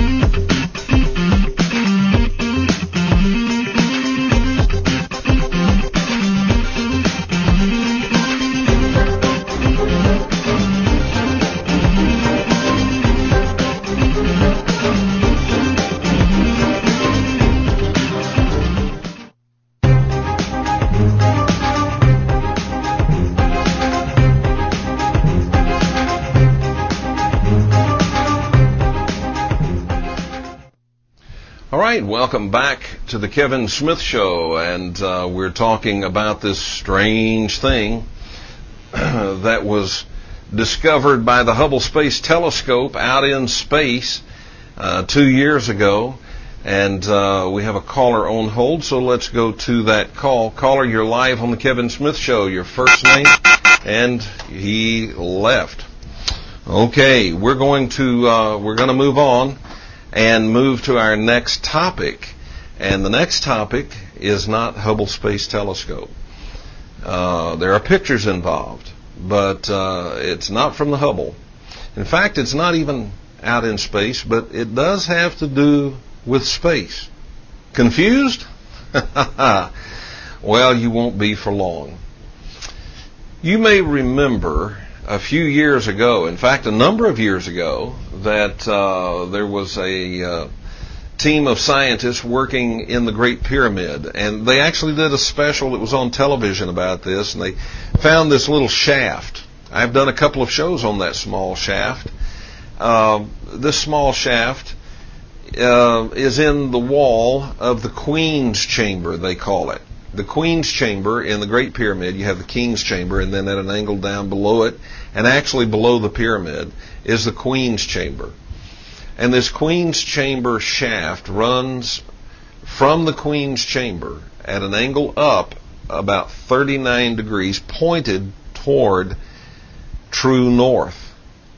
All right, welcome back to the Kevin Smith Show, and uh, we're talking about this strange thing that was discovered by the Hubble Space Telescope out in space uh, two years ago. And uh, we have a caller on hold, so let's go to that call. Caller, you're live on the Kevin Smith Show. Your first name, and he left. Okay, we're going to uh, we're going to move on and move to our next topic. And the next topic is not Hubble Space Telescope. Uh, there are pictures involved, but uh, it's not from the Hubble. In fact, it's not even out in space, but it does have to do with space. Confused? Well, you won't be for long. You may remember a few years ago, in fact, a number of years ago, that uh, there was a uh, team of scientists working in the Great Pyramid, and they actually did a special that was on television about this, and they found this little shaft. I've done a couple of shows on that small shaft. Uh, this small shaft uh, is in the wall of the Queen's Chamber, they call it. The Queen's Chamber in the Great Pyramid, you have the King's Chamber, and then at an angle down below it, and actually below the pyramid, is the Queen's Chamber. And this Queen's Chamber shaft runs from the Queen's Chamber at an angle up about thirty-nine degrees, pointed toward true north.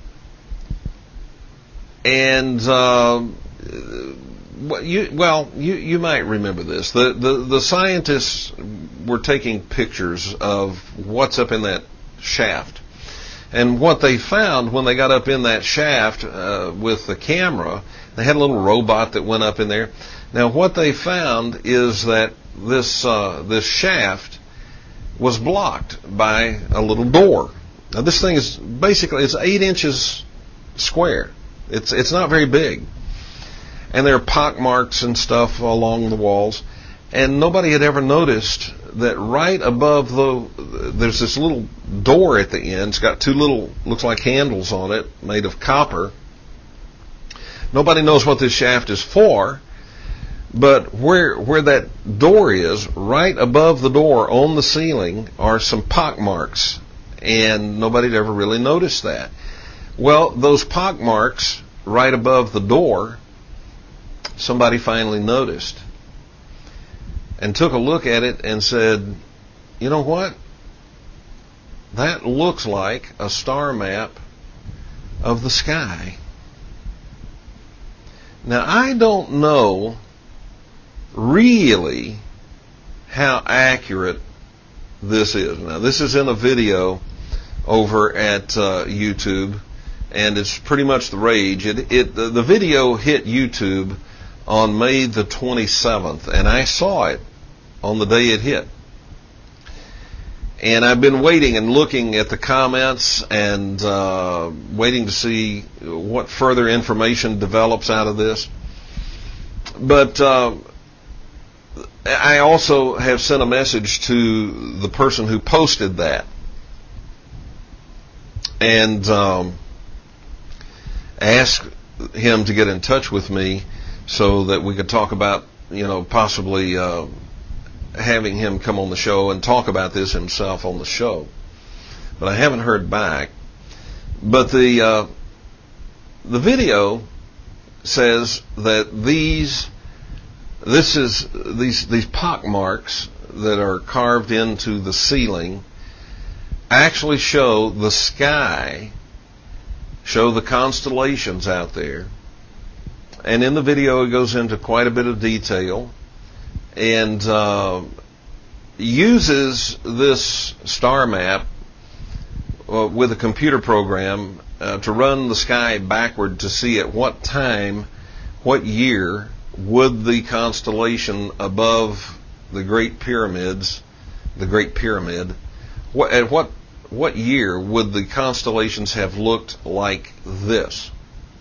And uh, you, well, you, you might remember this. The, the, the scientists were taking pictures of what's up in that shaft. And what they found when they got up in that shaft uh, with the camera, they had a little robot that went up in there. Now, what they found is that this uh, this shaft was blocked by a little door. Now, this thing is basically it's eight inches square. It's it's not very big, and there are pock marks and stuff along the walls. And nobody had ever noticed that right above the, there's this little door at the end. It's got two little, looks like handles on it, made of copper. Nobody knows what this shaft is for, but where where that door is, right above the door on the ceiling, are some pock marks, and nobody had ever really noticed that. Well, those pock marks right above the door, somebody finally noticed. And took a look at it and said, you know what? That looks like a star map of the sky. Now, I don't know really how accurate this is. Now, this is in a video over at uh, YouTube, and it's pretty much the rage. It, it the, the video hit YouTube on May the twenty-seventh, and I saw it on the day it hit. And I've been waiting and looking at the comments and uh, waiting to see what further information develops out of this. But uh, I also have sent a message to the person who posted that, and um, asked him to get in touch with me so that we could talk about, you know, possibly uh, having him come on the show and talk about this himself on the show. But I haven't heard back. But the uh, the video says that these this is these these pock marks that are carved into the ceiling actually show the sky, show the constellations out there. And in the video it goes into quite a bit of detail, and uh, uses this star map uh, with a computer program uh, to run the sky backward to see at what time, what year would the constellation above the Great Pyramids, the Great Pyramid, what, at what what year would the constellations have looked like this?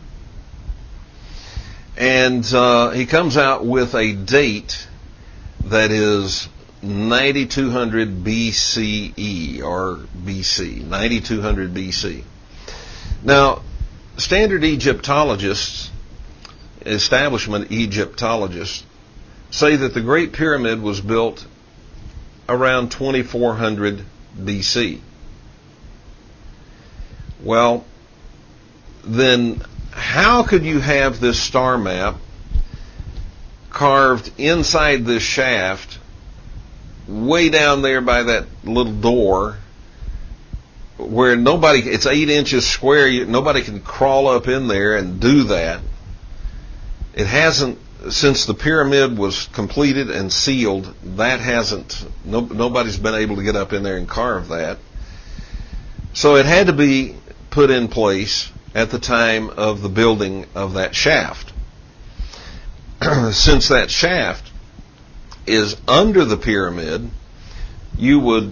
And uh, he comes out with a date that is ninety-two hundred B C E, or B C, ninety-two hundred B C. Now, standard Egyptologists, establishment Egyptologists, say that the Great Pyramid was built around twenty-four hundred B C. Well, then how could you have this star map carved inside this shaft way down there by that little door where nobody, it's eight inches square, you, nobody can crawl up in there and do that. It hasn't, since the pyramid was completed and sealed, that hasn't, no, nobody's been able to get up in there and carve that. So it had to be put in place at the time of the building of that shaft. Since that shaft is under the pyramid, you would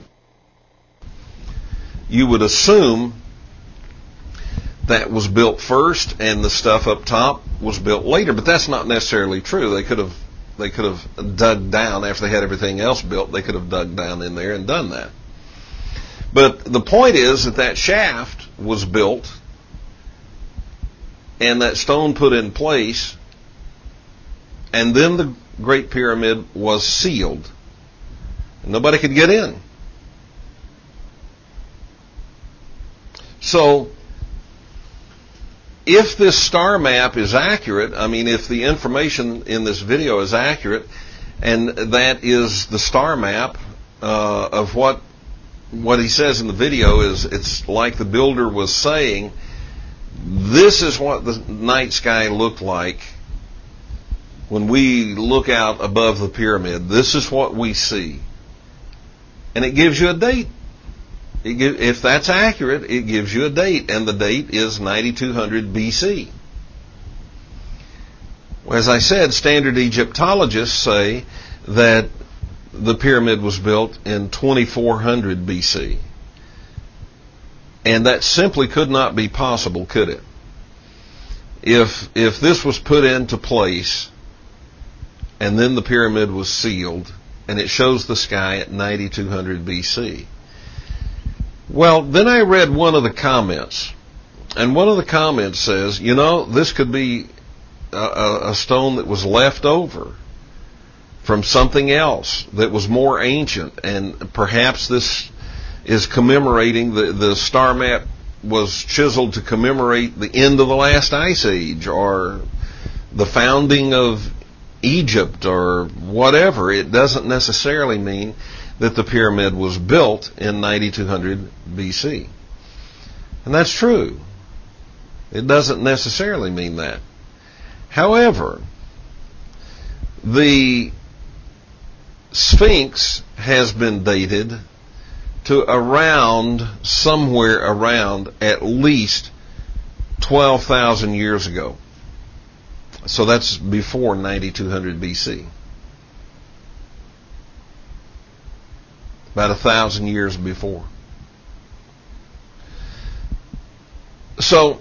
you would assume that was built first and the stuff up top was built later, but that's not necessarily true. They could have they could have dug down after they had everything else built. They could have dug down in there and done that. But the point is that that shaft was built and that stone put in place, and then the Great Pyramid was sealed. Nobody could get in. So, if this star map is accurate, I mean, if the information in this video is accurate, and that is the star map uh, of what what he says in the video, is it's like the builder was saying, this is what the night sky looked like when we look out above the pyramid. This is what we see. And it gives you a date. It give, if that's accurate, it gives you a date, and the date is ninety-two hundred B C. As I said, standard Egyptologists say that the pyramid was built in twenty-four hundred B C. And that simply could not be possible, could it? If if this was put into place and then the pyramid was sealed, and it shows the sky at ninety-two hundred B C. Well, then I read one of the comments, and one of the comments says, you know, this could be a, a stone that was left over from something else that was more ancient, and perhaps this is commemorating, the, the star map was chiseled to commemorate the end of the last ice age, or the founding of Egypt, or whatever. It doesn't necessarily mean that the pyramid was built in ninety-two hundred B C. And that's true. It doesn't necessarily mean that. However, the Sphinx has been dated to around, somewhere around at least twelve thousand years ago. So that's before ninety-two hundred B C. About a thousand years before. So,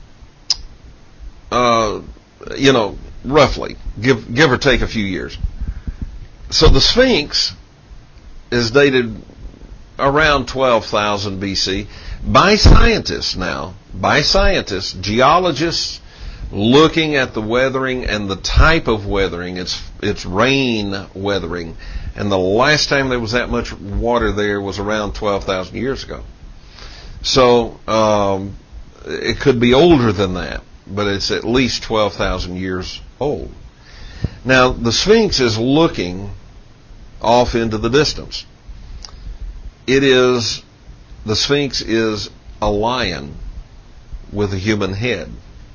uh, you know, roughly, give give or take a few years. So the Sphinx is dated around twelve thousand B C by scientists now, by scientists, geologists, looking at the weathering and the type of weathering. It's it's rain weathering, and the last time there was that much water there was around twelve thousand years ago. So um, it could be older than that, but it's at least twelve thousand years old. Now the Sphinx is looking off into the distance. It is, the Sphinx is a lion with a human head.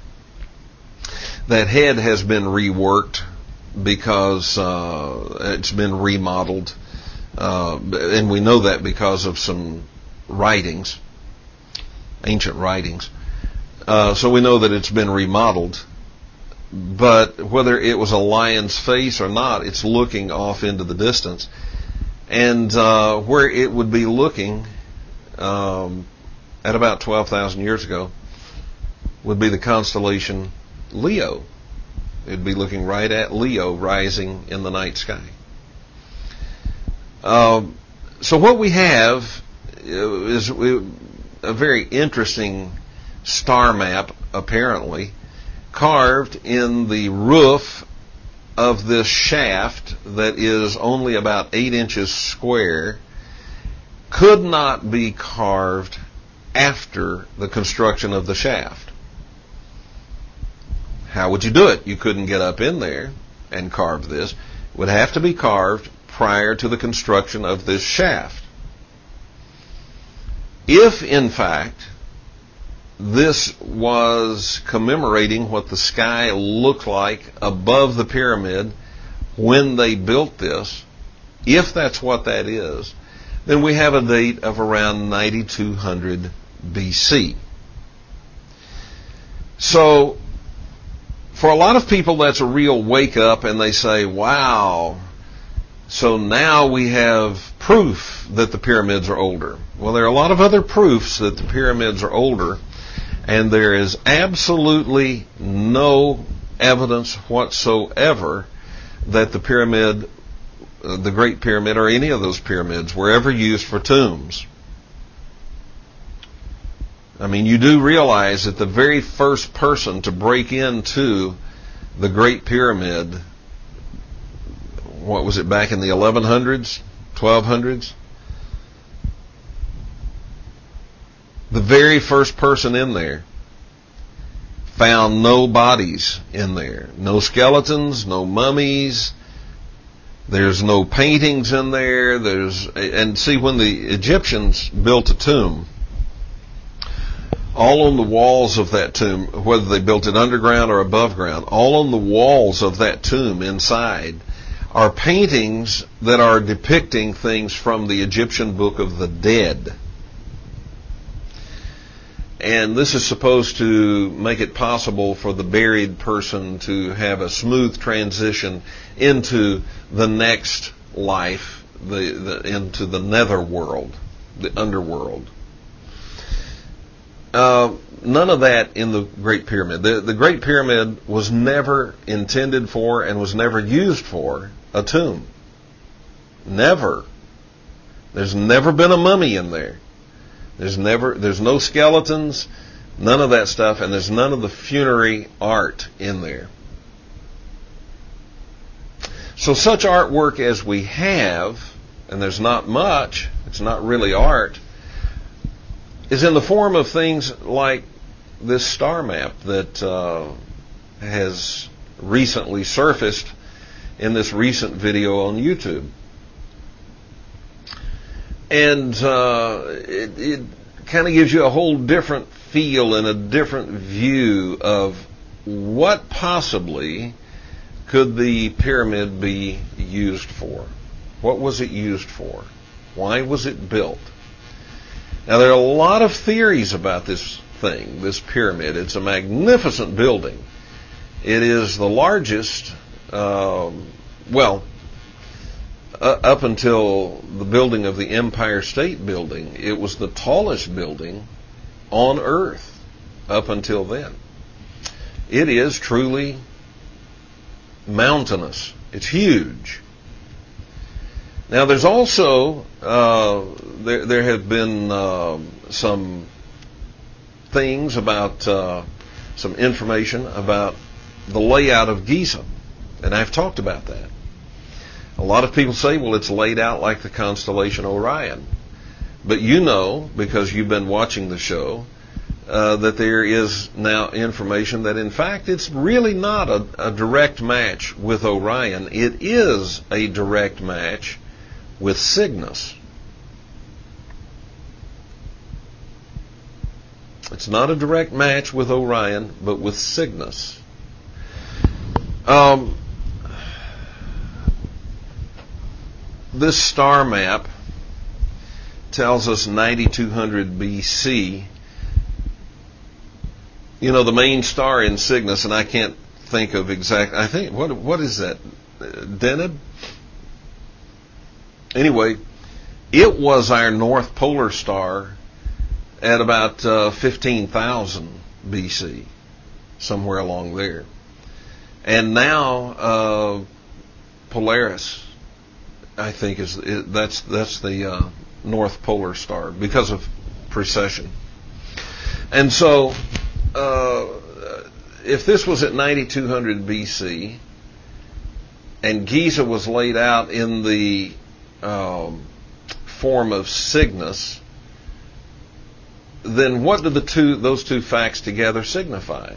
That head has been reworked because uh, it's been remodeled, uh, and we know that because of some writings, ancient writings. Uh, so we know that it's been remodeled. But whether it was a lion's face or not, it's looking off into the distance. And uh, where it would be looking um, at about twelve thousand years ago would be the constellation Leo. It'd be looking right at Leo rising in the night sky. Um, so what we have is a very interesting star map, apparently, carved in the roof of this shaft that is only about eight inches square. Could not be carved after the construction of the shaft. How would you do it? You couldn't get up in there and carve this. It would have to be carved prior to the construction of this shaft. If, in fact, this was commemorating what the sky looked like above the pyramid when they built this, if that's what that is, then we have a date of around ninety-two hundred B C. So, for a lot of people, that's a real wake up, and they say, wow, so now we have proof that the pyramids are older. Well, there are a lot of other proofs that the pyramids are older, and there is absolutely no evidence whatsoever that the pyramid, uh, the Great Pyramid, or any of those pyramids were ever used for tombs. I mean, you do realize that the very first person to break into the Great Pyramid, what was it, back in the eleven hundreds, twelve hundreds? The very first person in there found no bodies in there. No skeletons, no mummies. There's no paintings in there. There's, and see, when the Egyptians built a tomb, all on the walls of that tomb, whether they built it underground or above ground, all on the walls of that tomb inside are paintings that are depicting things from the Egyptian Book of the Dead. And this is supposed to make it possible for the buried person to have a smooth transition into the next life, the, the into the nether world, the underworld. Uh, none of that in the Great Pyramid. The, the Great Pyramid was never intended for and was never used for a tomb. Never. There's never been a mummy in there. There's never, there's no skeletons, none of that stuff, and there's none of the funerary art in there. So such artwork as we have, and there's not much, it's not really art, is in the form of things like this star map that uh, has recently surfaced in this recent video on YouTube. And uh, it, it kind of gives you a whole different feel and a different view of what possibly could the pyramid be used for. What was it used for? Why was it built? Now, there are a lot of theories about this thing, this pyramid. It's a magnificent building. It is the largest, um, well, Uh, up until the building of the Empire State Building, it was the tallest building on Earth up until then. It is truly mountainous. It's huge. Now, there's also, uh, there, there have been uh, some things about, uh, some information about the layout of Giza, and I've talked about that. A lot of people say, well, it's laid out like the constellation Orion. But you know, because you've been watching the show, uh, that there is now information that, in fact, it's really not a, a direct match with Orion. It is a direct match with Cygnus. It's not a direct match with Orion, but with Cygnus. Um... This star map tells us ninety-two hundred B C. You know, the main star in Cygnus, and I can't think of exact, I think, what what is that? Deneb? Anyway, it was our North Polar Star at about uh, fifteen thousand B C, somewhere along there. And now, uh, Polaris, I think is it, that's that's the uh, North Polar Star because of precession. And so, uh, if this was at ninety-two hundred B C, and Giza was laid out in the um, form of Cygnus, then what do the two those two facts together signify?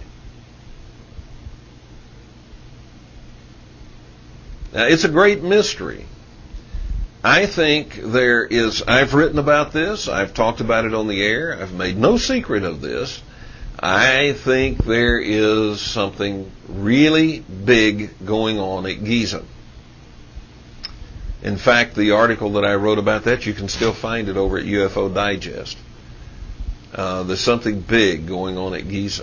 Now, it's a great mystery. I think there is, I've written about this, I've talked about it on the air, I've made no secret of this. I think there is something really big going on at Giza. In fact, the article that I wrote about that, you can still find it over at U F O Digest. Uh, there's something big going on at Giza.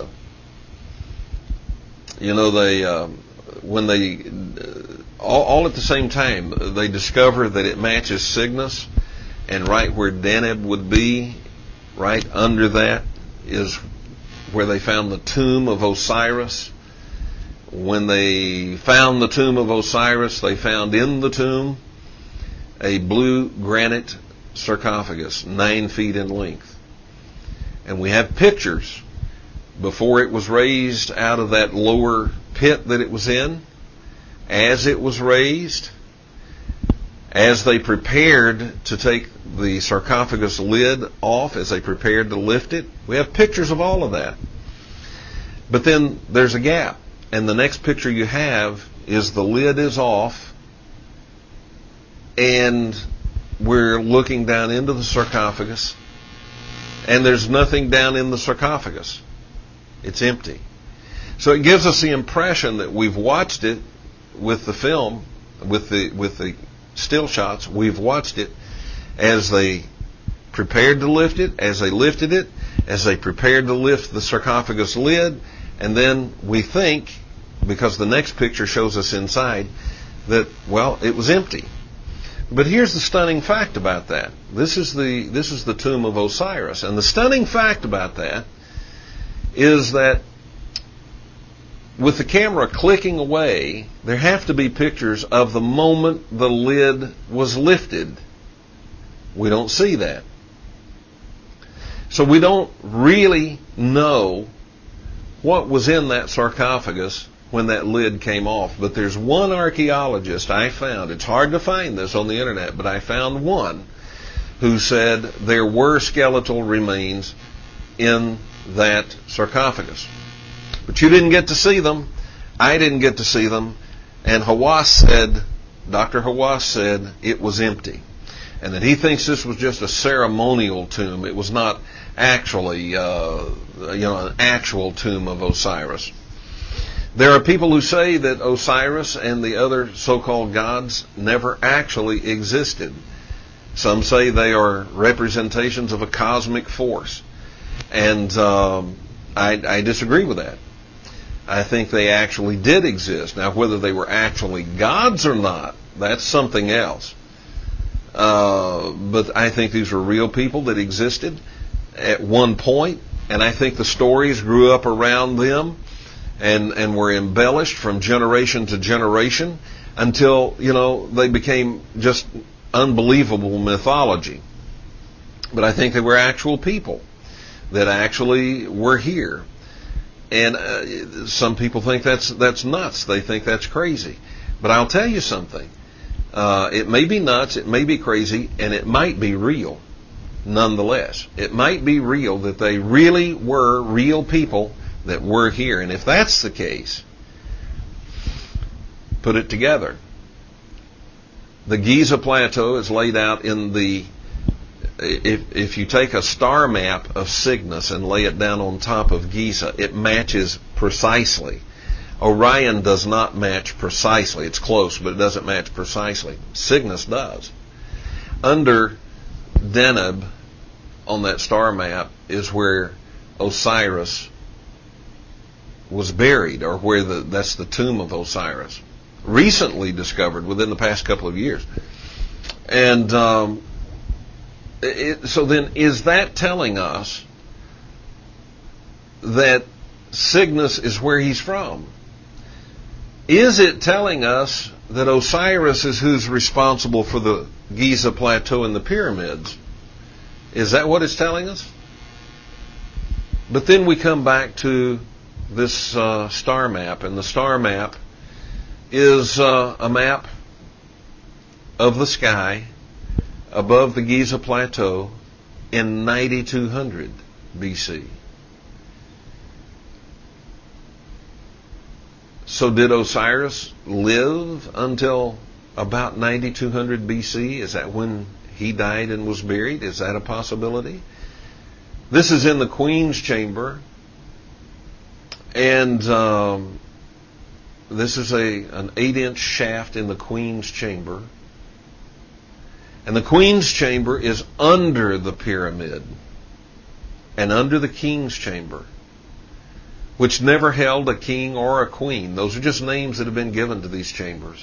You know, they, uh, when they, uh, all, all at the same time, they discover that it matches Cygnus, and right where Deneb would be, right under that, is where they found the tomb of Osiris. When they found the tomb of Osiris, they found in the tomb a blue granite sarcophagus, nine feet in length. And we have pictures before it was raised out of that lower pit that it was in, as it was raised, as they prepared to take the sarcophagus lid off, as they prepared to lift it. We have pictures of all of that. But then there's a gap, and the next picture you have is the lid is off, and we're looking down into the sarcophagus, and there's nothing down in the sarcophagus. It's empty. So it gives us the impression that we've watched it with the film, with the with the still shots. We've watched it as they prepared to lift it, as they lifted it, as they prepared to lift the sarcophagus lid, and then we think, because the next picture shows us inside, that, well, it was empty. But here's the stunning fact about that. This is the this is the tomb of Osiris, and the stunning fact about that is that with the camera clicking away, there have to be pictures of the moment the lid was lifted. We don't see that. So we don't really know what was in that sarcophagus when that lid came off. But there's one archaeologist I found, it's hard to find this on the internet, but I found one who said there were skeletal remains in that sarcophagus. But you didn't get to see them. I didn't get to see them. And Hawass said, Doctor Hawass said it was empty. And that he thinks this was just a ceremonial tomb. It was not actually, uh, you know, an actual tomb of Osiris. There are people who say that Osiris and the other so-called gods never actually existed. Some say they are representations of a cosmic force. And um, I, I disagree with that. I think they actually did exist. Now, whether they were actually gods or not, that's something else. Uh, but I think these were real people that existed at one point, and I think the stories grew up around them and, and were embellished from generation to generation until, you know, they became just unbelievable mythology. But I think they were actual people that actually were here. And uh, some people think that's that's nuts. They think that's crazy. But I'll tell you something. Uh, it may be nuts, it may be crazy, and it might be real nonetheless. It might be real that they really were real people that were here. And if that's the case, put it together. The Giza Plateau is laid out in the, if, if you take a star map of Cygnus and lay it down on top of Giza, it matches precisely. Orion does not match precisely. It's close, but it doesn't match precisely. Cygnus does. Under Deneb, on that star map, is where Osiris was buried, or where the that's the tomb of Osiris. Recently discovered within the past couple of years. And um, it, so then, is that telling us that Cygnus is where he's from? Is it telling us that Osiris is who's responsible for the Giza Plateau and the pyramids? Is that what it's telling us? But then we come back to this uh, star map, and the star map is uh, a map of the sky above the Giza Plateau in ninety-two hundred. B C. So did Osiris live until about ninety-two hundred B C? Is that when he died and was buried? Is that a possibility? This is in the Queen's Chamber, and um, this is a an eight-inch shaft in the Queen's Chamber. And the Queen's Chamber is under the pyramid and under the King's Chamber, which never held a king or a queen. Those are just names that have been given to these chambers.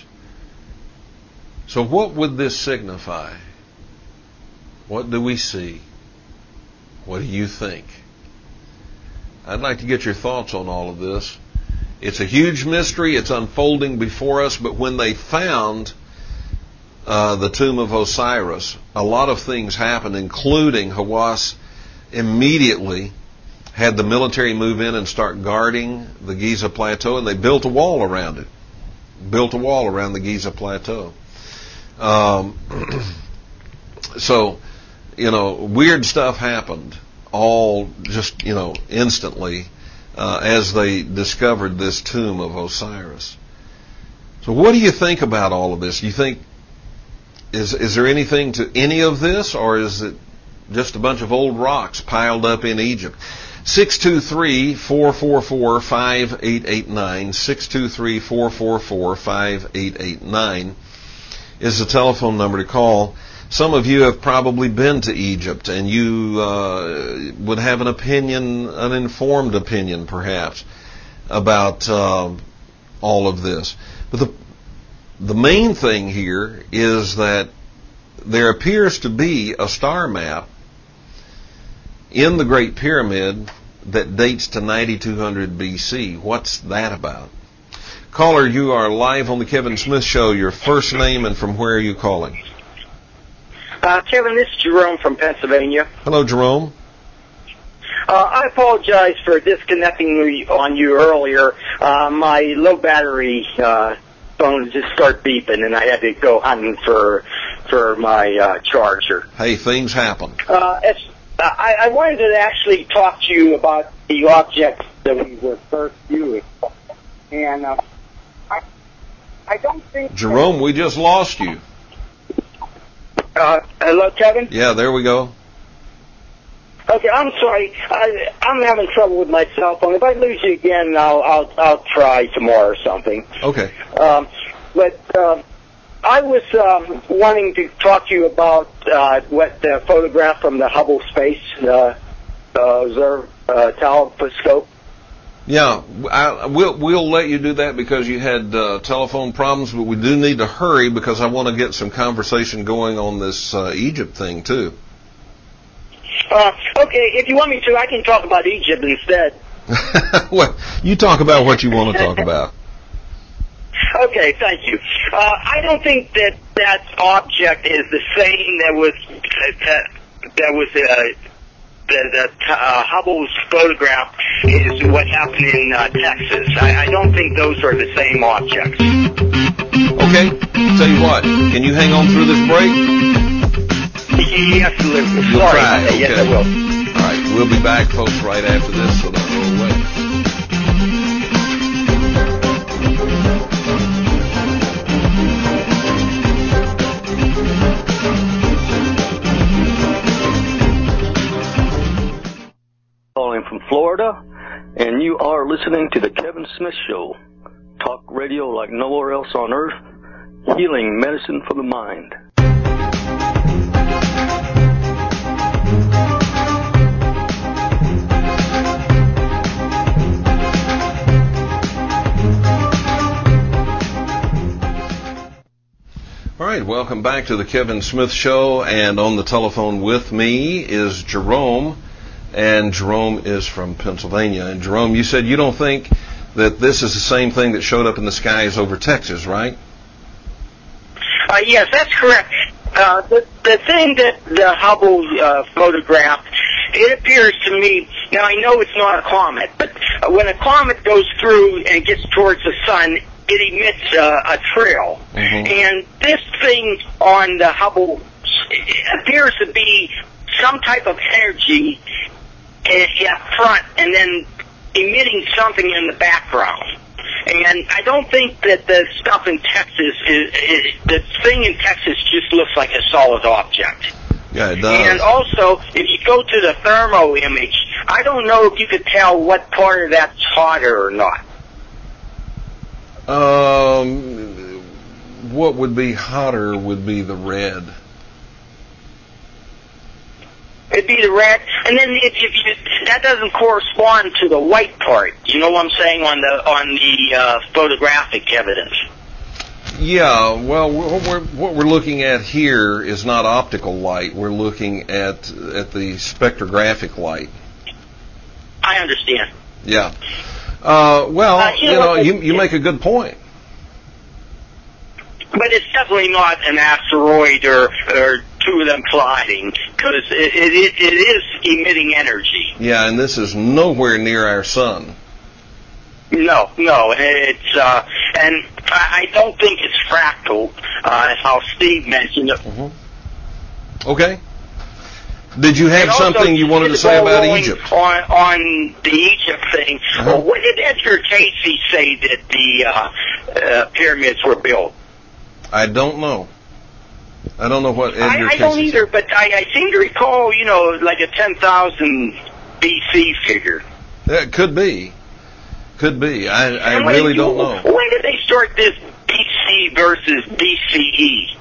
So what would this signify? What do we see? What do you think? I'd like to get your thoughts on all of this. It's a huge mystery. It's unfolding before us. But when they found uh, the tomb of Osiris, a lot of things happened, including Hawass immediately had the military move in and start guarding the Giza Plateau, and they built a wall around it. Built a wall around the Giza Plateau. Um, so, you know, weird stuff happened all just, you know, instantly uh, as they discovered this tomb of Osiris. So what do you think about all of this? Do you think, is is there anything to any of this, or is it just a bunch of old rocks piled up in Egypt? six two three, four four four, five eight eight nine, six two three, four four four, five eight eight nine is the telephone number to call. Some of you have probably been to Egypt, and you uh, would have an opinion, an informed opinion perhaps, about uh, all of this. But the the main thing here is that there appears to be a star map in the Great Pyramid that dates to ninety-two hundred B C. What's that about? Caller, you are live on the Kevin Smith Show. Your first name and from where are you calling? Uh, Kevin, this is Jerome from Pennsylvania. Hello, Jerome. Uh, I apologize for disconnecting on you earlier. Uh, my low battery uh, phone just started beeping, and I had to go hunting for for my uh, charger. Hey, things happen. Uh, it's, I, I wanted to actually talk to you about the objects that we were first viewing, and uh, I I don't think Jerome, we just lost you. Uh, hello, Kevin? Yeah, there we go. Okay, I'm sorry. I, I'm having trouble with my cell phone. If I lose you again, I'll I'll, I'll try tomorrow or something. Okay. Um, but uh, I was um, wanting to talk to you about uh, what the photograph from the Hubble Space uh, uh, Observ- uh, Telescope. Yeah, I, we'll we'll let you do that because you had uh, telephone problems, but we do need to hurry because I want to get some conversation going on this uh, Egypt thing too. Uh, okay, if you want me to, I can talk about Egypt instead. Well, you talk about what you want to talk about. Okay, thank you. Uh, I don't think that that object is the same that was that, that was uh, that uh, Hubble's photograph is what happened in uh, Texas. I, I don't think those are the same objects. Okay, tell you what, can you hang on through this break? Yes, Luke. You'll Sorry. try. Okay. Yes, I will. All right, we'll be back, folks, right after this, so don't go away. Calling from Florida, and you are listening to the Kevin Smith Show. Talk radio like nowhere else on earth. Healing medicine for the mind. All right, welcome back to the Kevin Smith Show, and on the telephone with me is Jerome, and Jerome is from Pennsylvania. And Jerome, you said you don't think that this is the same thing that showed up in the skies over Texas, right? Uh, yes, that's correct. Uh, the, the thing that the Hubble uh, photographed, it appears to me, now I know it's not a comet, but when a comet goes through and gets towards the sun, it emits uh, a trail. Mm-hmm. And this thing on the Hubble appears to be some type of energy up front and then emitting something in the background. And I don't think that the stuff in Texas is, is the thing in Texas just looks like a solid object. Yeah, it does. And also, if you go to the thermo image, I don't know if you could tell what part of that's hotter or not. Um, what would be hotter would be the red. It'd be the red, and then if, if you, that doesn't correspond to the white part. You know what I'm saying on the on the uh, photographic evidence. Yeah, well, what we're, what we're looking at here is not optical light. We're looking at at the spectrographic light. I understand. Yeah. Uh, well, uh, you you know, know, it, you you make a good point. But it's definitely not an asteroid or, or two of them colliding, because it, it, it is emitting energy. Yeah, and this is nowhere near our sun. No, no, it's uh, and I don't think it's fractal, uh, as how Steve mentioned it. Mm-hmm. Okay. Did you have and something also, you wanted to say about Egypt? On, on the Egypt thing, uh-huh. well, what did Edgar Casey say that the uh, uh, pyramids were built? I don't know. I don't know what Edgar I, I Casey don't either, said. but I, I seem to recall, you know, like a ten thousand B C figure. That could be. Could be. I, I And when really you, don't know. When did they start this B C versus B C E?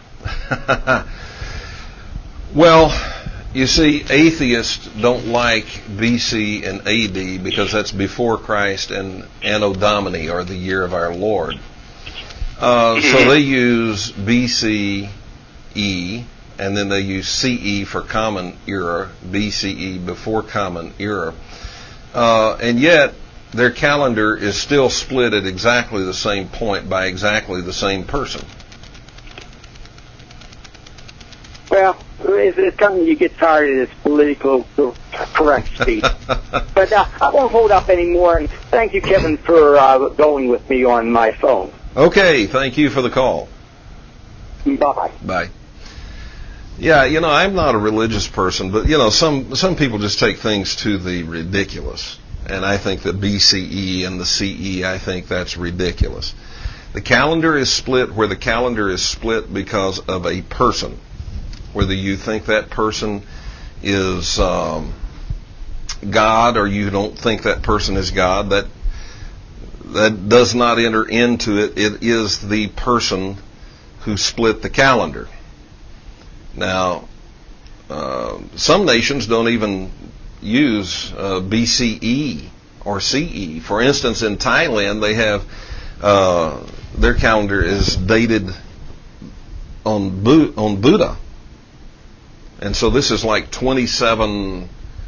Well, you see, atheists don't like B C and A D because that's before Christ and Anno Domini, or the year of our Lord. Uh, so they use B C E, and then they use C E for Common Era, B C E before Common Era. Uh, and yet, their calendar is still split at exactly the same point by exactly the same person. Well, it's, it's something you get tired of this political correct speech. But uh, I won't hold up anymore. And thank you, Kevin, for uh, going with me on my phone. Okay, thank you for the call. Bye. Bye. Yeah, you know, I'm not a religious person, but, you know, some, some people just take things to the ridiculous. And I think that B C E and the C E, I think that's ridiculous. The calendar is split where the calendar is split because of a person. Whether you think that person is um, God or you don't think that person is God, that that does not enter into it. It is the person who split the calendar. Now, uh, some nations don't even use uh, B C E or C E. For instance, in Thailand, they have uh, their calendar is dated on Bu- on Buddha. And so this is like twenty-seven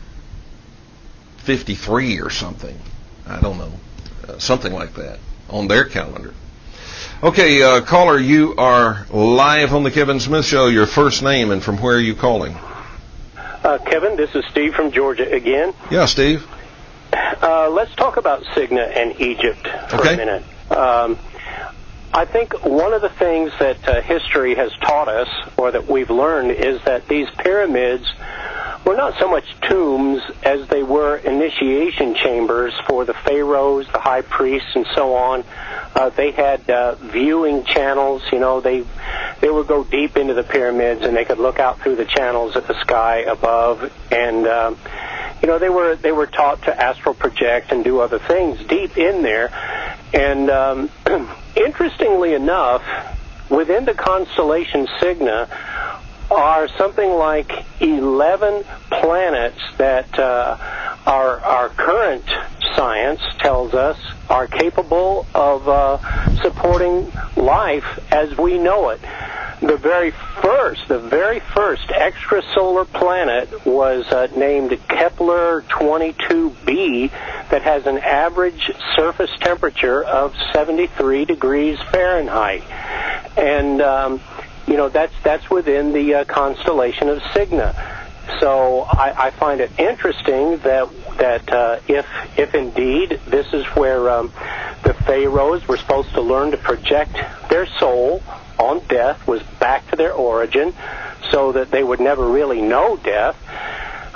fifty-three or something. I don't know. Uh, something like that on their calendar. Okay, uh, caller, you are live on the Kevin Smith Show. Your first name and from where are you calling? Uh, Kevin, this is Steve from Georgia again. Yeah, Steve. Uh, let's talk about Cigna and Egypt for okay. a minute. Um, I think one of the things that uh, history has taught us, or that we've learned, is that these pyramids were not so much tombs as they were initiation chambers for the pharaohs, the high priests, and so on. Uh, they had uh, viewing channels. You know, they they would go deep into the pyramids, and they could look out through the channels at the sky above. And um, you know, they were they were taught to astral project and do other things deep in there. And um, interestingly enough, within the constellation Cygna are something like eleven planets that uh, our our current science tells us are capable of uh, supporting life as we know it. The very first, the very first extrasolar planet was uh, named Kepler twenty-two b that has an average surface temperature of seventy-three degrees Fahrenheit. And um, you know, that's that's within the uh, constellation of Cygna. So I, I find it interesting that that uh, if if indeed this is where um, the pharaohs were supposed to learn to project their soul on death, was back to their origin, so that they would never really know death.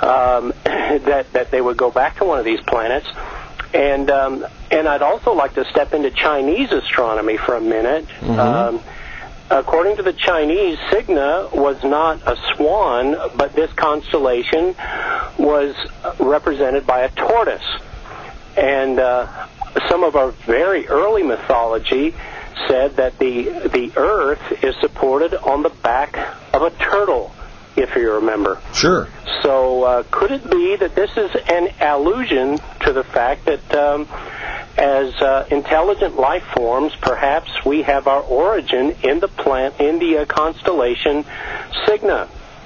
um, that that they would go back to one of these planets. And um, and I'd also like to step into Chinese astronomy for a minute. Mm-hmm. Um, according to the Chinese, Cygna was not a swan, but this constellation was represented by a tortoise. And uh, some of our very early mythology said that the the Earth is supported on the back of a turtle, if you remember. Sure. So uh, could it be that this is an allusion to the fact that um, as uh, intelligent life forms, perhaps we have our origin in the plant in the uh, constellation Cygna?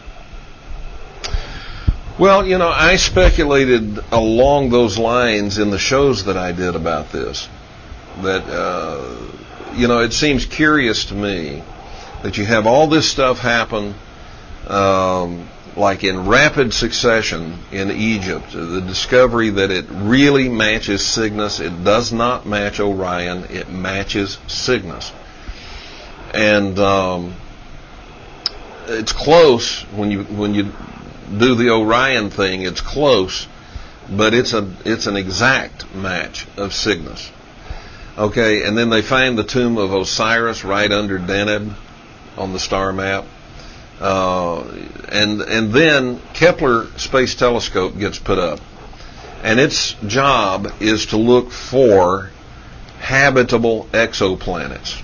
Well, you know, I speculated along those lines in the shows that I did about this. That, uh, you know, it seems curious to me that you have all this stuff happen, um, like in rapid succession in Egypt. The discovery that it really matches Cygnus. It does not match Orion. It matches Cygnus. And um, it's close when you when you do the Orion thing. It's close, but it's a it's an exact match of Cygnus. Okay, and then they find the tomb of Osiris right under Deneb on the star map. Uh, and and then Kepler Space Telescope gets put up, and its job is to look for habitable exoplanets.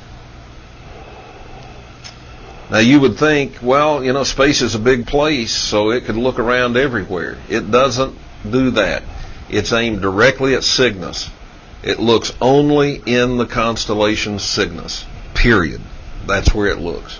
Now you would think, well, you know, space is a big place, so it could look around everywhere. It doesn't do that. It's aimed directly at Cygnus. It looks only in the constellation Cygnus, period. That's where it looks.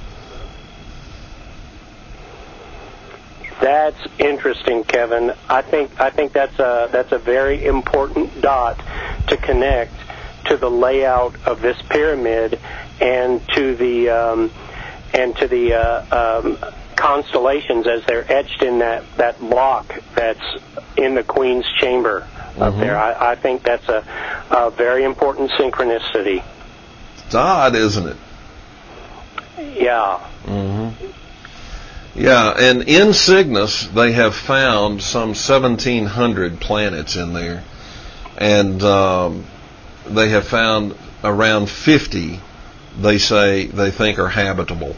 That's interesting, Kevin. I think I think that's a that's a very important dot to connect to the layout of this pyramid and to the um, and to the uh, um, constellations as they're etched in that, that block that's in the Queen's chamber mm-hmm. up there. I, I think that's a, a very important synchronicity. It's odd, isn't it? Yeah. Mm-hmm. Yeah, and in Cygnus, they have found some seventeen hundred planets in there, and um, they have found around fifty they say they think are habitable.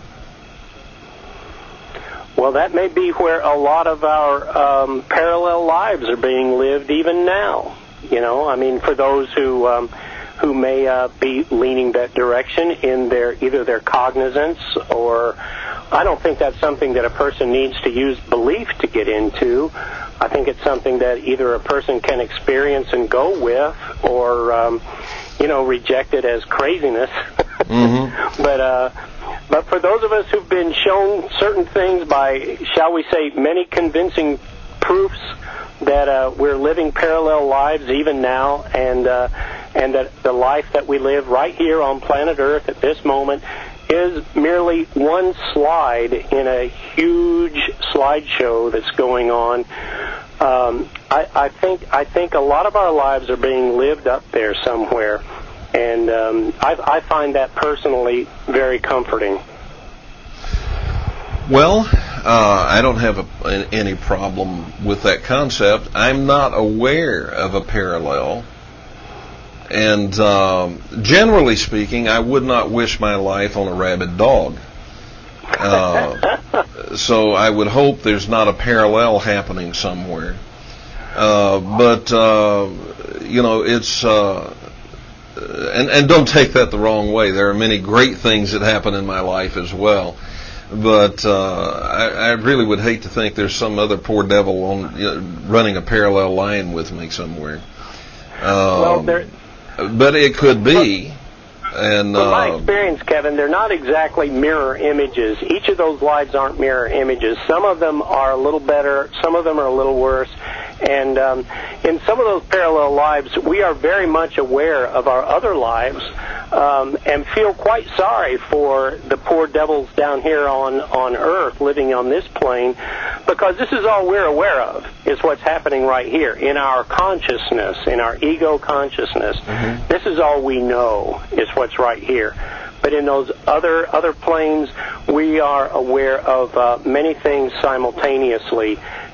Well, that may be where a lot of our um, parallel lives are being lived even now. You know, I mean, for those who um, who may uh, be leaning that direction in their either their cognizance or. I don't think that's something that a person needs to use belief to get into. I think it's something that either a person can experience and go with, or um, you know, reject it as craziness. Mm-hmm. But uh, but for those of us who've been shown certain things by, shall we say, many convincing proofs that uh, we're living parallel lives even now, and uh, and that the life that we live right here on planet Earth at this moment is merely one slide in a huge slideshow that's going on. Um, I, I think I think a lot of our lives are being lived up there somewhere, and um, I, I find that personally very comforting. Well, uh, I don't have a, any problem with that concept. I'm not aware of a parallel. And um, generally speaking, I would not wish my life on a rabid dog. Uh, so I would hope there's not a parallel happening somewhere. Uh, but, uh, you know, it's... Uh, and, and don't take that the wrong way. There are many great things that happen in my life as well. But uh, I, I really would hate to think there's some other poor devil on you know, running a parallel line with me somewhere. Um, well, there... But it could be. And from my uh, experience, Kevin, they're not exactly mirror images. Each of those lives aren't mirror images. Some of them are a little better. Some of them are a little worse. And um, in some of those parallel lives, we are very much aware of our other lives um, and feel quite sorry for the poor devils down here on, on Earth living on this plane, because this is all we're aware of, is what's happening right here in our consciousness, in our ego consciousness. Mm-hmm. This is all we know, is what's right here. But in those other other planes, we are aware of uh, many things simultaneously.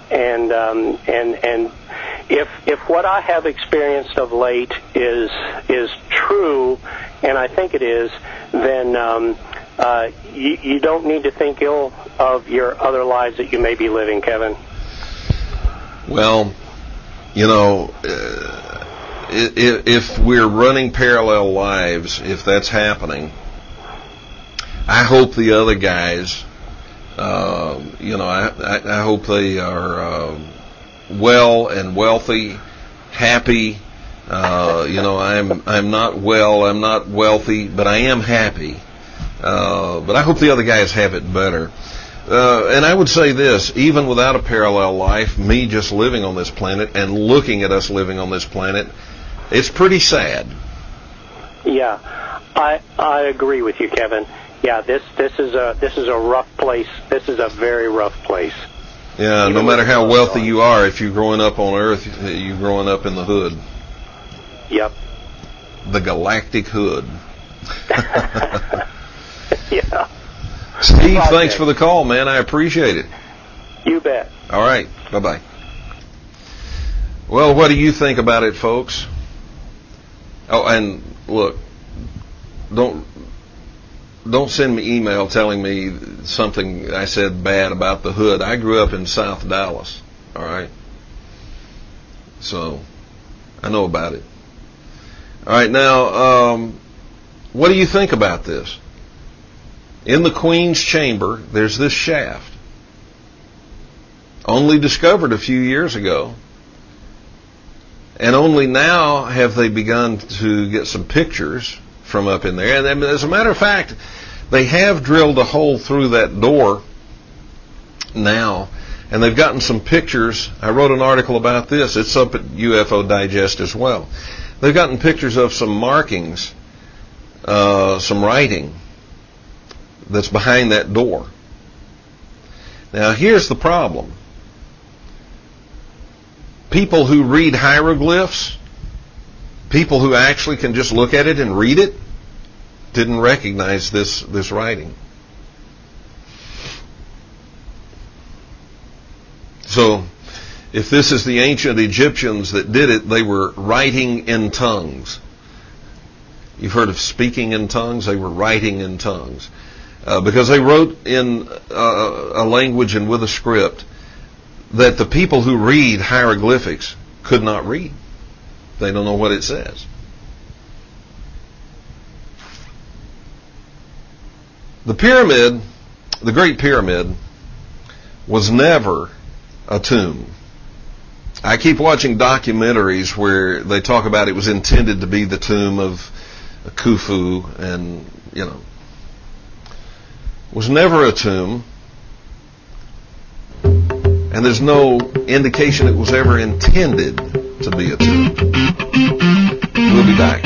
and um, and and if if what I have experienced of late is is true, and I think it is, then um, uh, you, you don't need to think ill of your other lives that you may be living, Kevin. Well, you know, uh, if, if we're running parallel lives, if that's happening, I hope the other guys, uh, you know, I, I, I hope they are uh, well and wealthy, happy. Uh, you know, I'm I'm not well, I'm not wealthy, but I am happy. Uh, but I hope the other guys have it better. Uh, and I would say this, even without a parallel life, me just living on this planet and looking at us living on this planet, it's pretty sad. Yeah, I I agree with you, Kevin. Yeah, this this is a this is a rough place. This is a very rough place. Yeah, Even no matter how wealthy on. you are, if you're growing up on Earth, you're growing up in the hood. Yep. The galactic hood. Yeah. Steve, thanks for the call, man. I appreciate it. You bet. All right. Bye-bye. Well, what do you think about it, folks? Oh, and look, don't don't send me email telling me something I said bad about the hood. I grew up in South Dallas, all right? So I know about it. All right, now, um, what do you think about this? In the Queen's Chamber, there's this shaft, only discovered a few years ago, and only now have they begun to get some pictures from up in there. And as a matter of fact, they have drilled a hole through that door now, and they've gotten some pictures. I wrote an article about this. It's up at U F O Digest as well. They've gotten pictures of some markings, uh, some writing that's behind that door. Now, here's the problem. People who read hieroglyphs, people who actually can just look at it and read it, didn't recognize this, this writing. So, if this is the ancient Egyptians that did it, they were writing in tongues. You've heard of speaking in tongues? They were writing in tongues. Uh, because they wrote in uh, a language and with a script that the people who read hieroglyphics could not read. They don't know what it says. The pyramid, the Great Pyramid, was never a tomb. I keep watching documentaries where they talk about it was intended to be the tomb of Khufu, and, you know, was never a tomb, and there's no indication it was ever intended to be a tomb. We'll be back.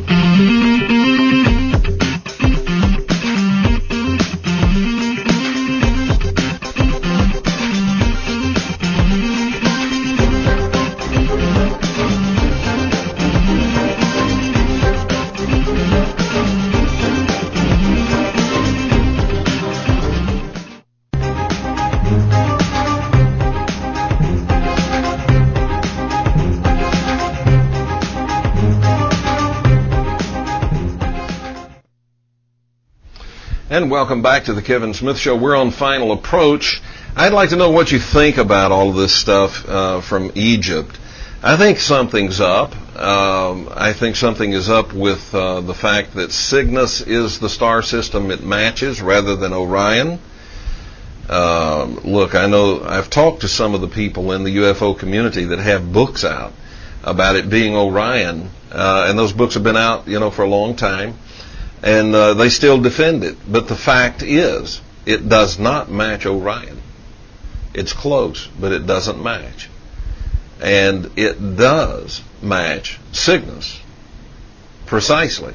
And welcome back to the Kevin Smith Show. We're on Final Approach. I'd like to know what you think about all of this stuff uh, from Egypt. I think something's up. Um, I think something is up with uh, the fact that Cygnus is the star system it matches rather than Orion. Um, look, I know I've talked to some of the people in the U F O community that have books out about it being Orion, uh, and those books have been out, you know, for a long time. And uh, they still defend it. But the fact is, it does not match Orion. It's close, but it doesn't match. And it does match Cygnus, precisely.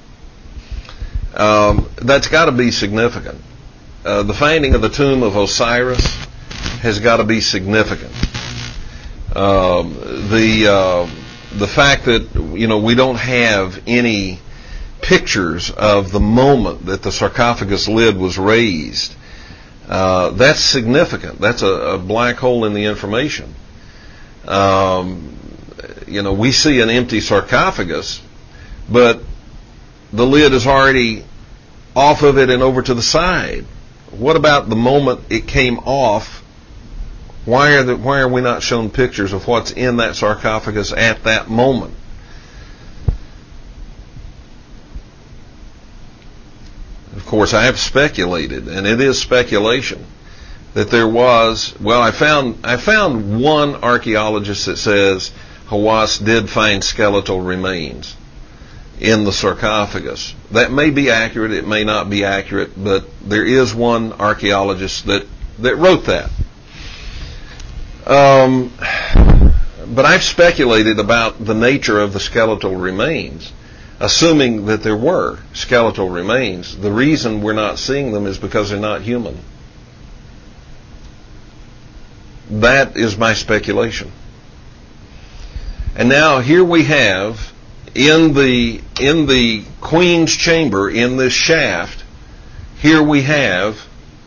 Um, that's got to be significant. Uh, the finding of the tomb of Osiris has got to be significant. Um, the uh, the fact that, you know, we don't have any pictures of the moment that the sarcophagus lid was raised Uh, that's significant. That's a, a black hole in the information. Um, you know, we see an empty sarcophagus, but the lid is already off of it and over to the side. What about the moment it came off? Why are the, why are we not shown pictures of what's in that sarcophagus at that moment? Of course, I have speculated, and it is speculation, that there was, well, I found I found one archaeologist that says Hawass did find skeletal remains in the sarcophagus. That may be accurate, it may not be accurate, but there is one archaeologist that, that wrote that. Um, but I've speculated about the nature of the skeletal remains, assuming that there were skeletal remains. The reason we're not seeing them is because they're not human. That is my speculation. And now here we have in the in the Queen's chamber, in this shaft, here we have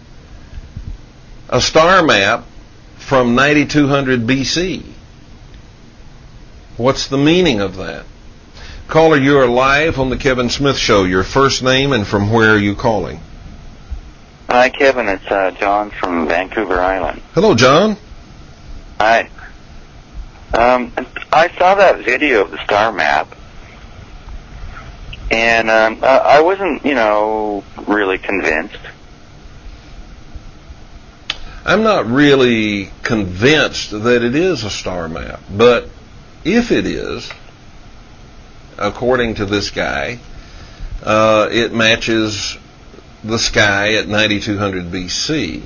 a star map from ninety-two hundred B C. What's the meaning of that? Caller, you are live on the Kevin Smith Show. Your first name and from where are you calling? Hi, Kevin. It's uh, John from Vancouver Island. Hello, John. Hi. Um, I saw that video of the star map, and um, I wasn't, you know, really convinced. I'm not really convinced that it is a star map, but if it is, according to this guy, uh, it matches the sky at ninety-two hundred B C.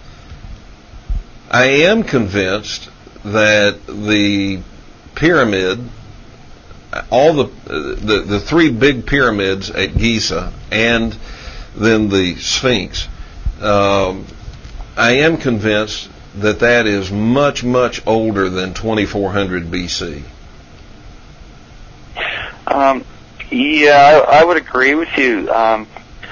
I am convinced that the pyramid, all the, the the three big pyramids at Giza, and then the Sphinx, um, I am convinced that that is much, much older than twenty-four hundred B C. Um, yeah, I, I would agree with you. Um,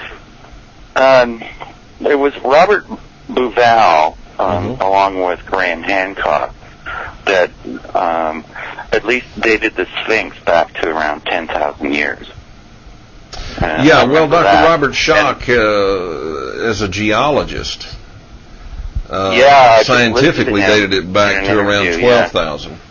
um, it was Robert Bauval, um, mm-hmm. along with Graham Hancock, that um, at least dated the Sphinx back to around ten thousand years. Uh, yeah, well, Doctor That. Robert Schoch, uh, as a geologist, uh, yeah, scientifically dated it back to around twelve thousand. Yeah.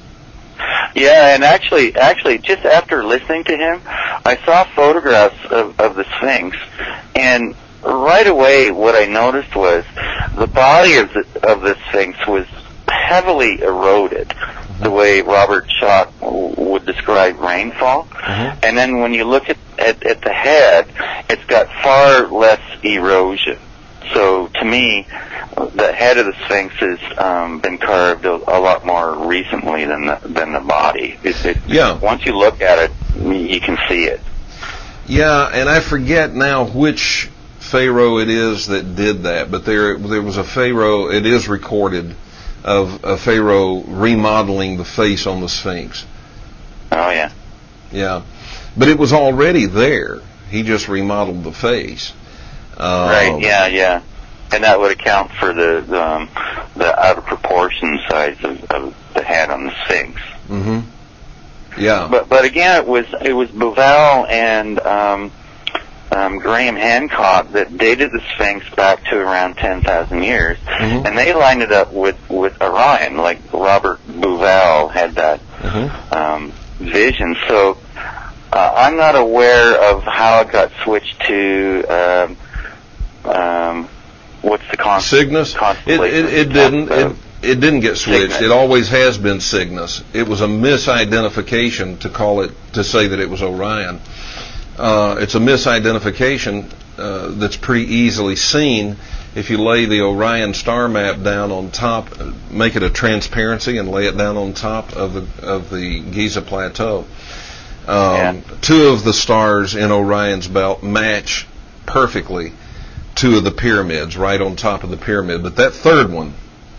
Yeah, and actually, actually, just after listening to him, I saw photographs of, of the Sphinx, and right away, what I noticed was the body of the of the Sphinx was heavily eroded, mm-hmm. the way Robert Schoch would describe rainfall. Mm-hmm. And then when you look at, at at the head, it's got far less erosion. So to me, the head of the Sphinx has um, been carved a, a lot more recently than the, than the body. It, it, yeah. Once you look at it, you can see it. Yeah, and I forget now which pharaoh it is that did that, but there there was a pharaoh, it is recorded, of a pharaoh remodeling the face on the Sphinx. Oh, yeah. Yeah. But it was already there. He just remodeled the face. Um, right, yeah, yeah. And that would account for the the, um, the out of proportion size of, of the head on the Sphinx. Mm-hmm. Yeah. But but again, it was it was Bauval and um, um, Graham Hancock that dated the Sphinx back to around ten thousand years, mm-hmm. and they lined it up with, with Orion, like Robert Bauval had that mm-hmm. um, vision. So uh, I'm not aware of how it got switched to. Um, Um, what's the const- Cygnus? It, it, it didn't. It, it didn't get switched. Cygnus. It always has been Cygnus. It was a misidentification to call it to say that it was Orion. Uh, it's a misidentification uh, that's pretty easily seen if you lay the Orion star map down on top, make it a transparency, and lay it down on top of the of the Giza plateau. Um, yeah. Two of the stars in Orion's belt match perfectly two of the pyramids right on top of the pyramid, but that third one,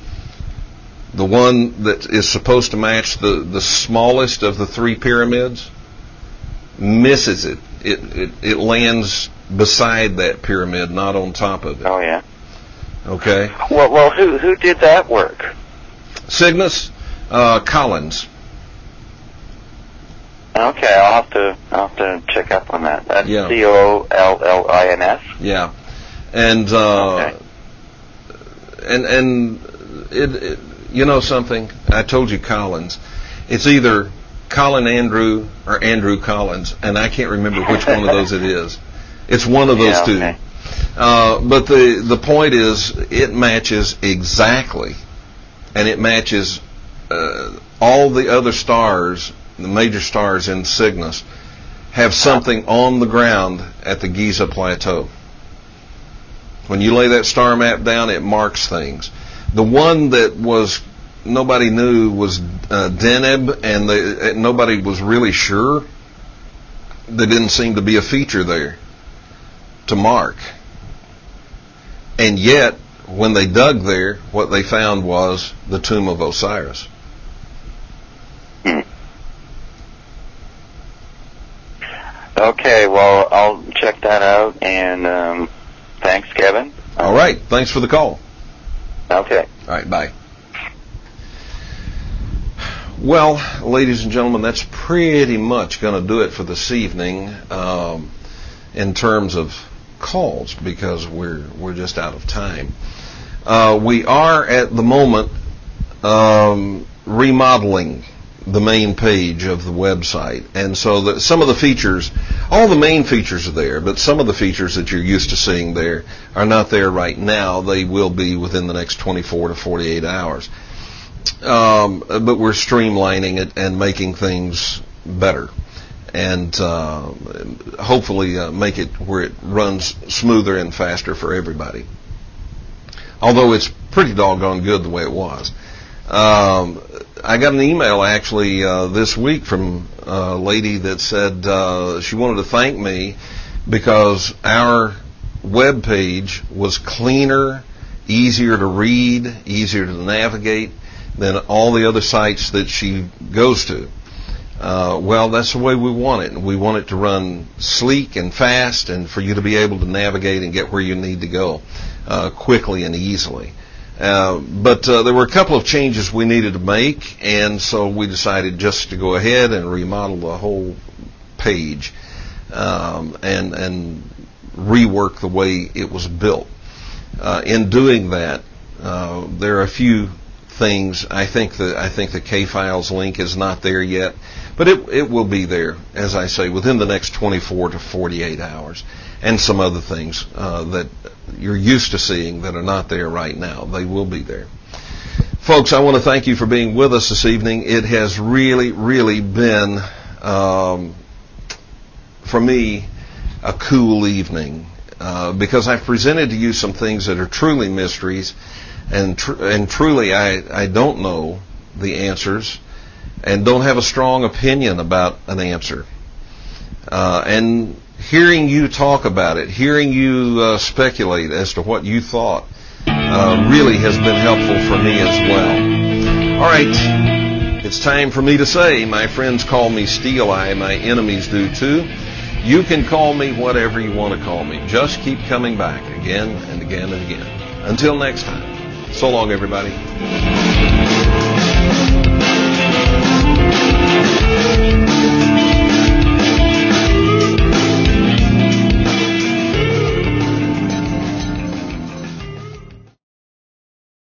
the one that is supposed to match the, the smallest of the three pyramids, misses it. It, it. it lands beside that pyramid, not on top of it. Oh, yeah. Okay. Well, well, who who did that work? Cygnus, uh, Collins. Okay, I'll have to I'll have to check up on that. That's Yeah. C O L L I N S. Yeah, and uh, Okay. and and it, it, you know something? I told you Collins. It's either Colin Andrew or Andrew Collins, and I can't remember which one of those it is. It's one of those Yeah, two. okay. Uh, but the the point is, it matches exactly, and it matches uh, all the other stars, the major stars in Cygnus, have something on the ground at the Giza Plateau. When you lay that star map down, it marks things. The one that was nobody knew was uh, Deneb, and they, nobody was really sure. There didn't seem to be a feature there to mark. And yet, when they dug there, what they found was the tomb of Osiris. Hmm. Okay, well, I'll check that out, and um, thanks, Kevin. All right. Thanks for the call. Okay. All right. Bye. Well, ladies and gentlemen, that's pretty much going to do it for this evening um, in terms of calls, because we're we're just out of time. Uh, we are at the moment um, remodeling the main page of the website, and so that some of the features, all the main features are there, but some of the features that you're used to seeing there are not there right now. They will be within the next twenty-four to forty-eight hours. Um, but we're streamlining it and making things better, and uh, hopefully uh, make it where it runs smoother and faster for everybody. Although it's pretty doggone good the way it was. Um, I got an email actually uh, this week from a lady that said uh, she wanted to thank me because our web page was cleaner, easier to read, easier to navigate than all the other sites that she goes to. Uh, well, that's the way we want it. We want it to run sleek and fast, and for you to be able to navigate and get where you need to go uh, quickly and easily. Uh, but uh, there were a couple of changes we needed to make, and so we decided just to go ahead and remodel the whole page um, and and rework the way it was built. Uh, in doing that, uh, there are a few things. I think the I think the K-Files link is not there yet, but it it will be there, as I say, within the next twenty-four to forty-eight hours, and some other things uh, that you're used to seeing that are not there right now. They will be there. Folks, I want to thank you for being with us this evening. It has really, really been, um, for me, a cool evening uh, because I've presented to you some things that are truly mysteries. And tr- and truly, I, I don't know the answers and don't have a strong opinion about an answer. Uh, and hearing you talk about it, hearing you uh, speculate as to what you thought, uh, really has been helpful for me as well. All right, it's time for me to say, my friends call me Steel Eye, my enemies do too. You can call me whatever you want to call me. Just keep coming back again and again and again. Until next time. So long, everybody.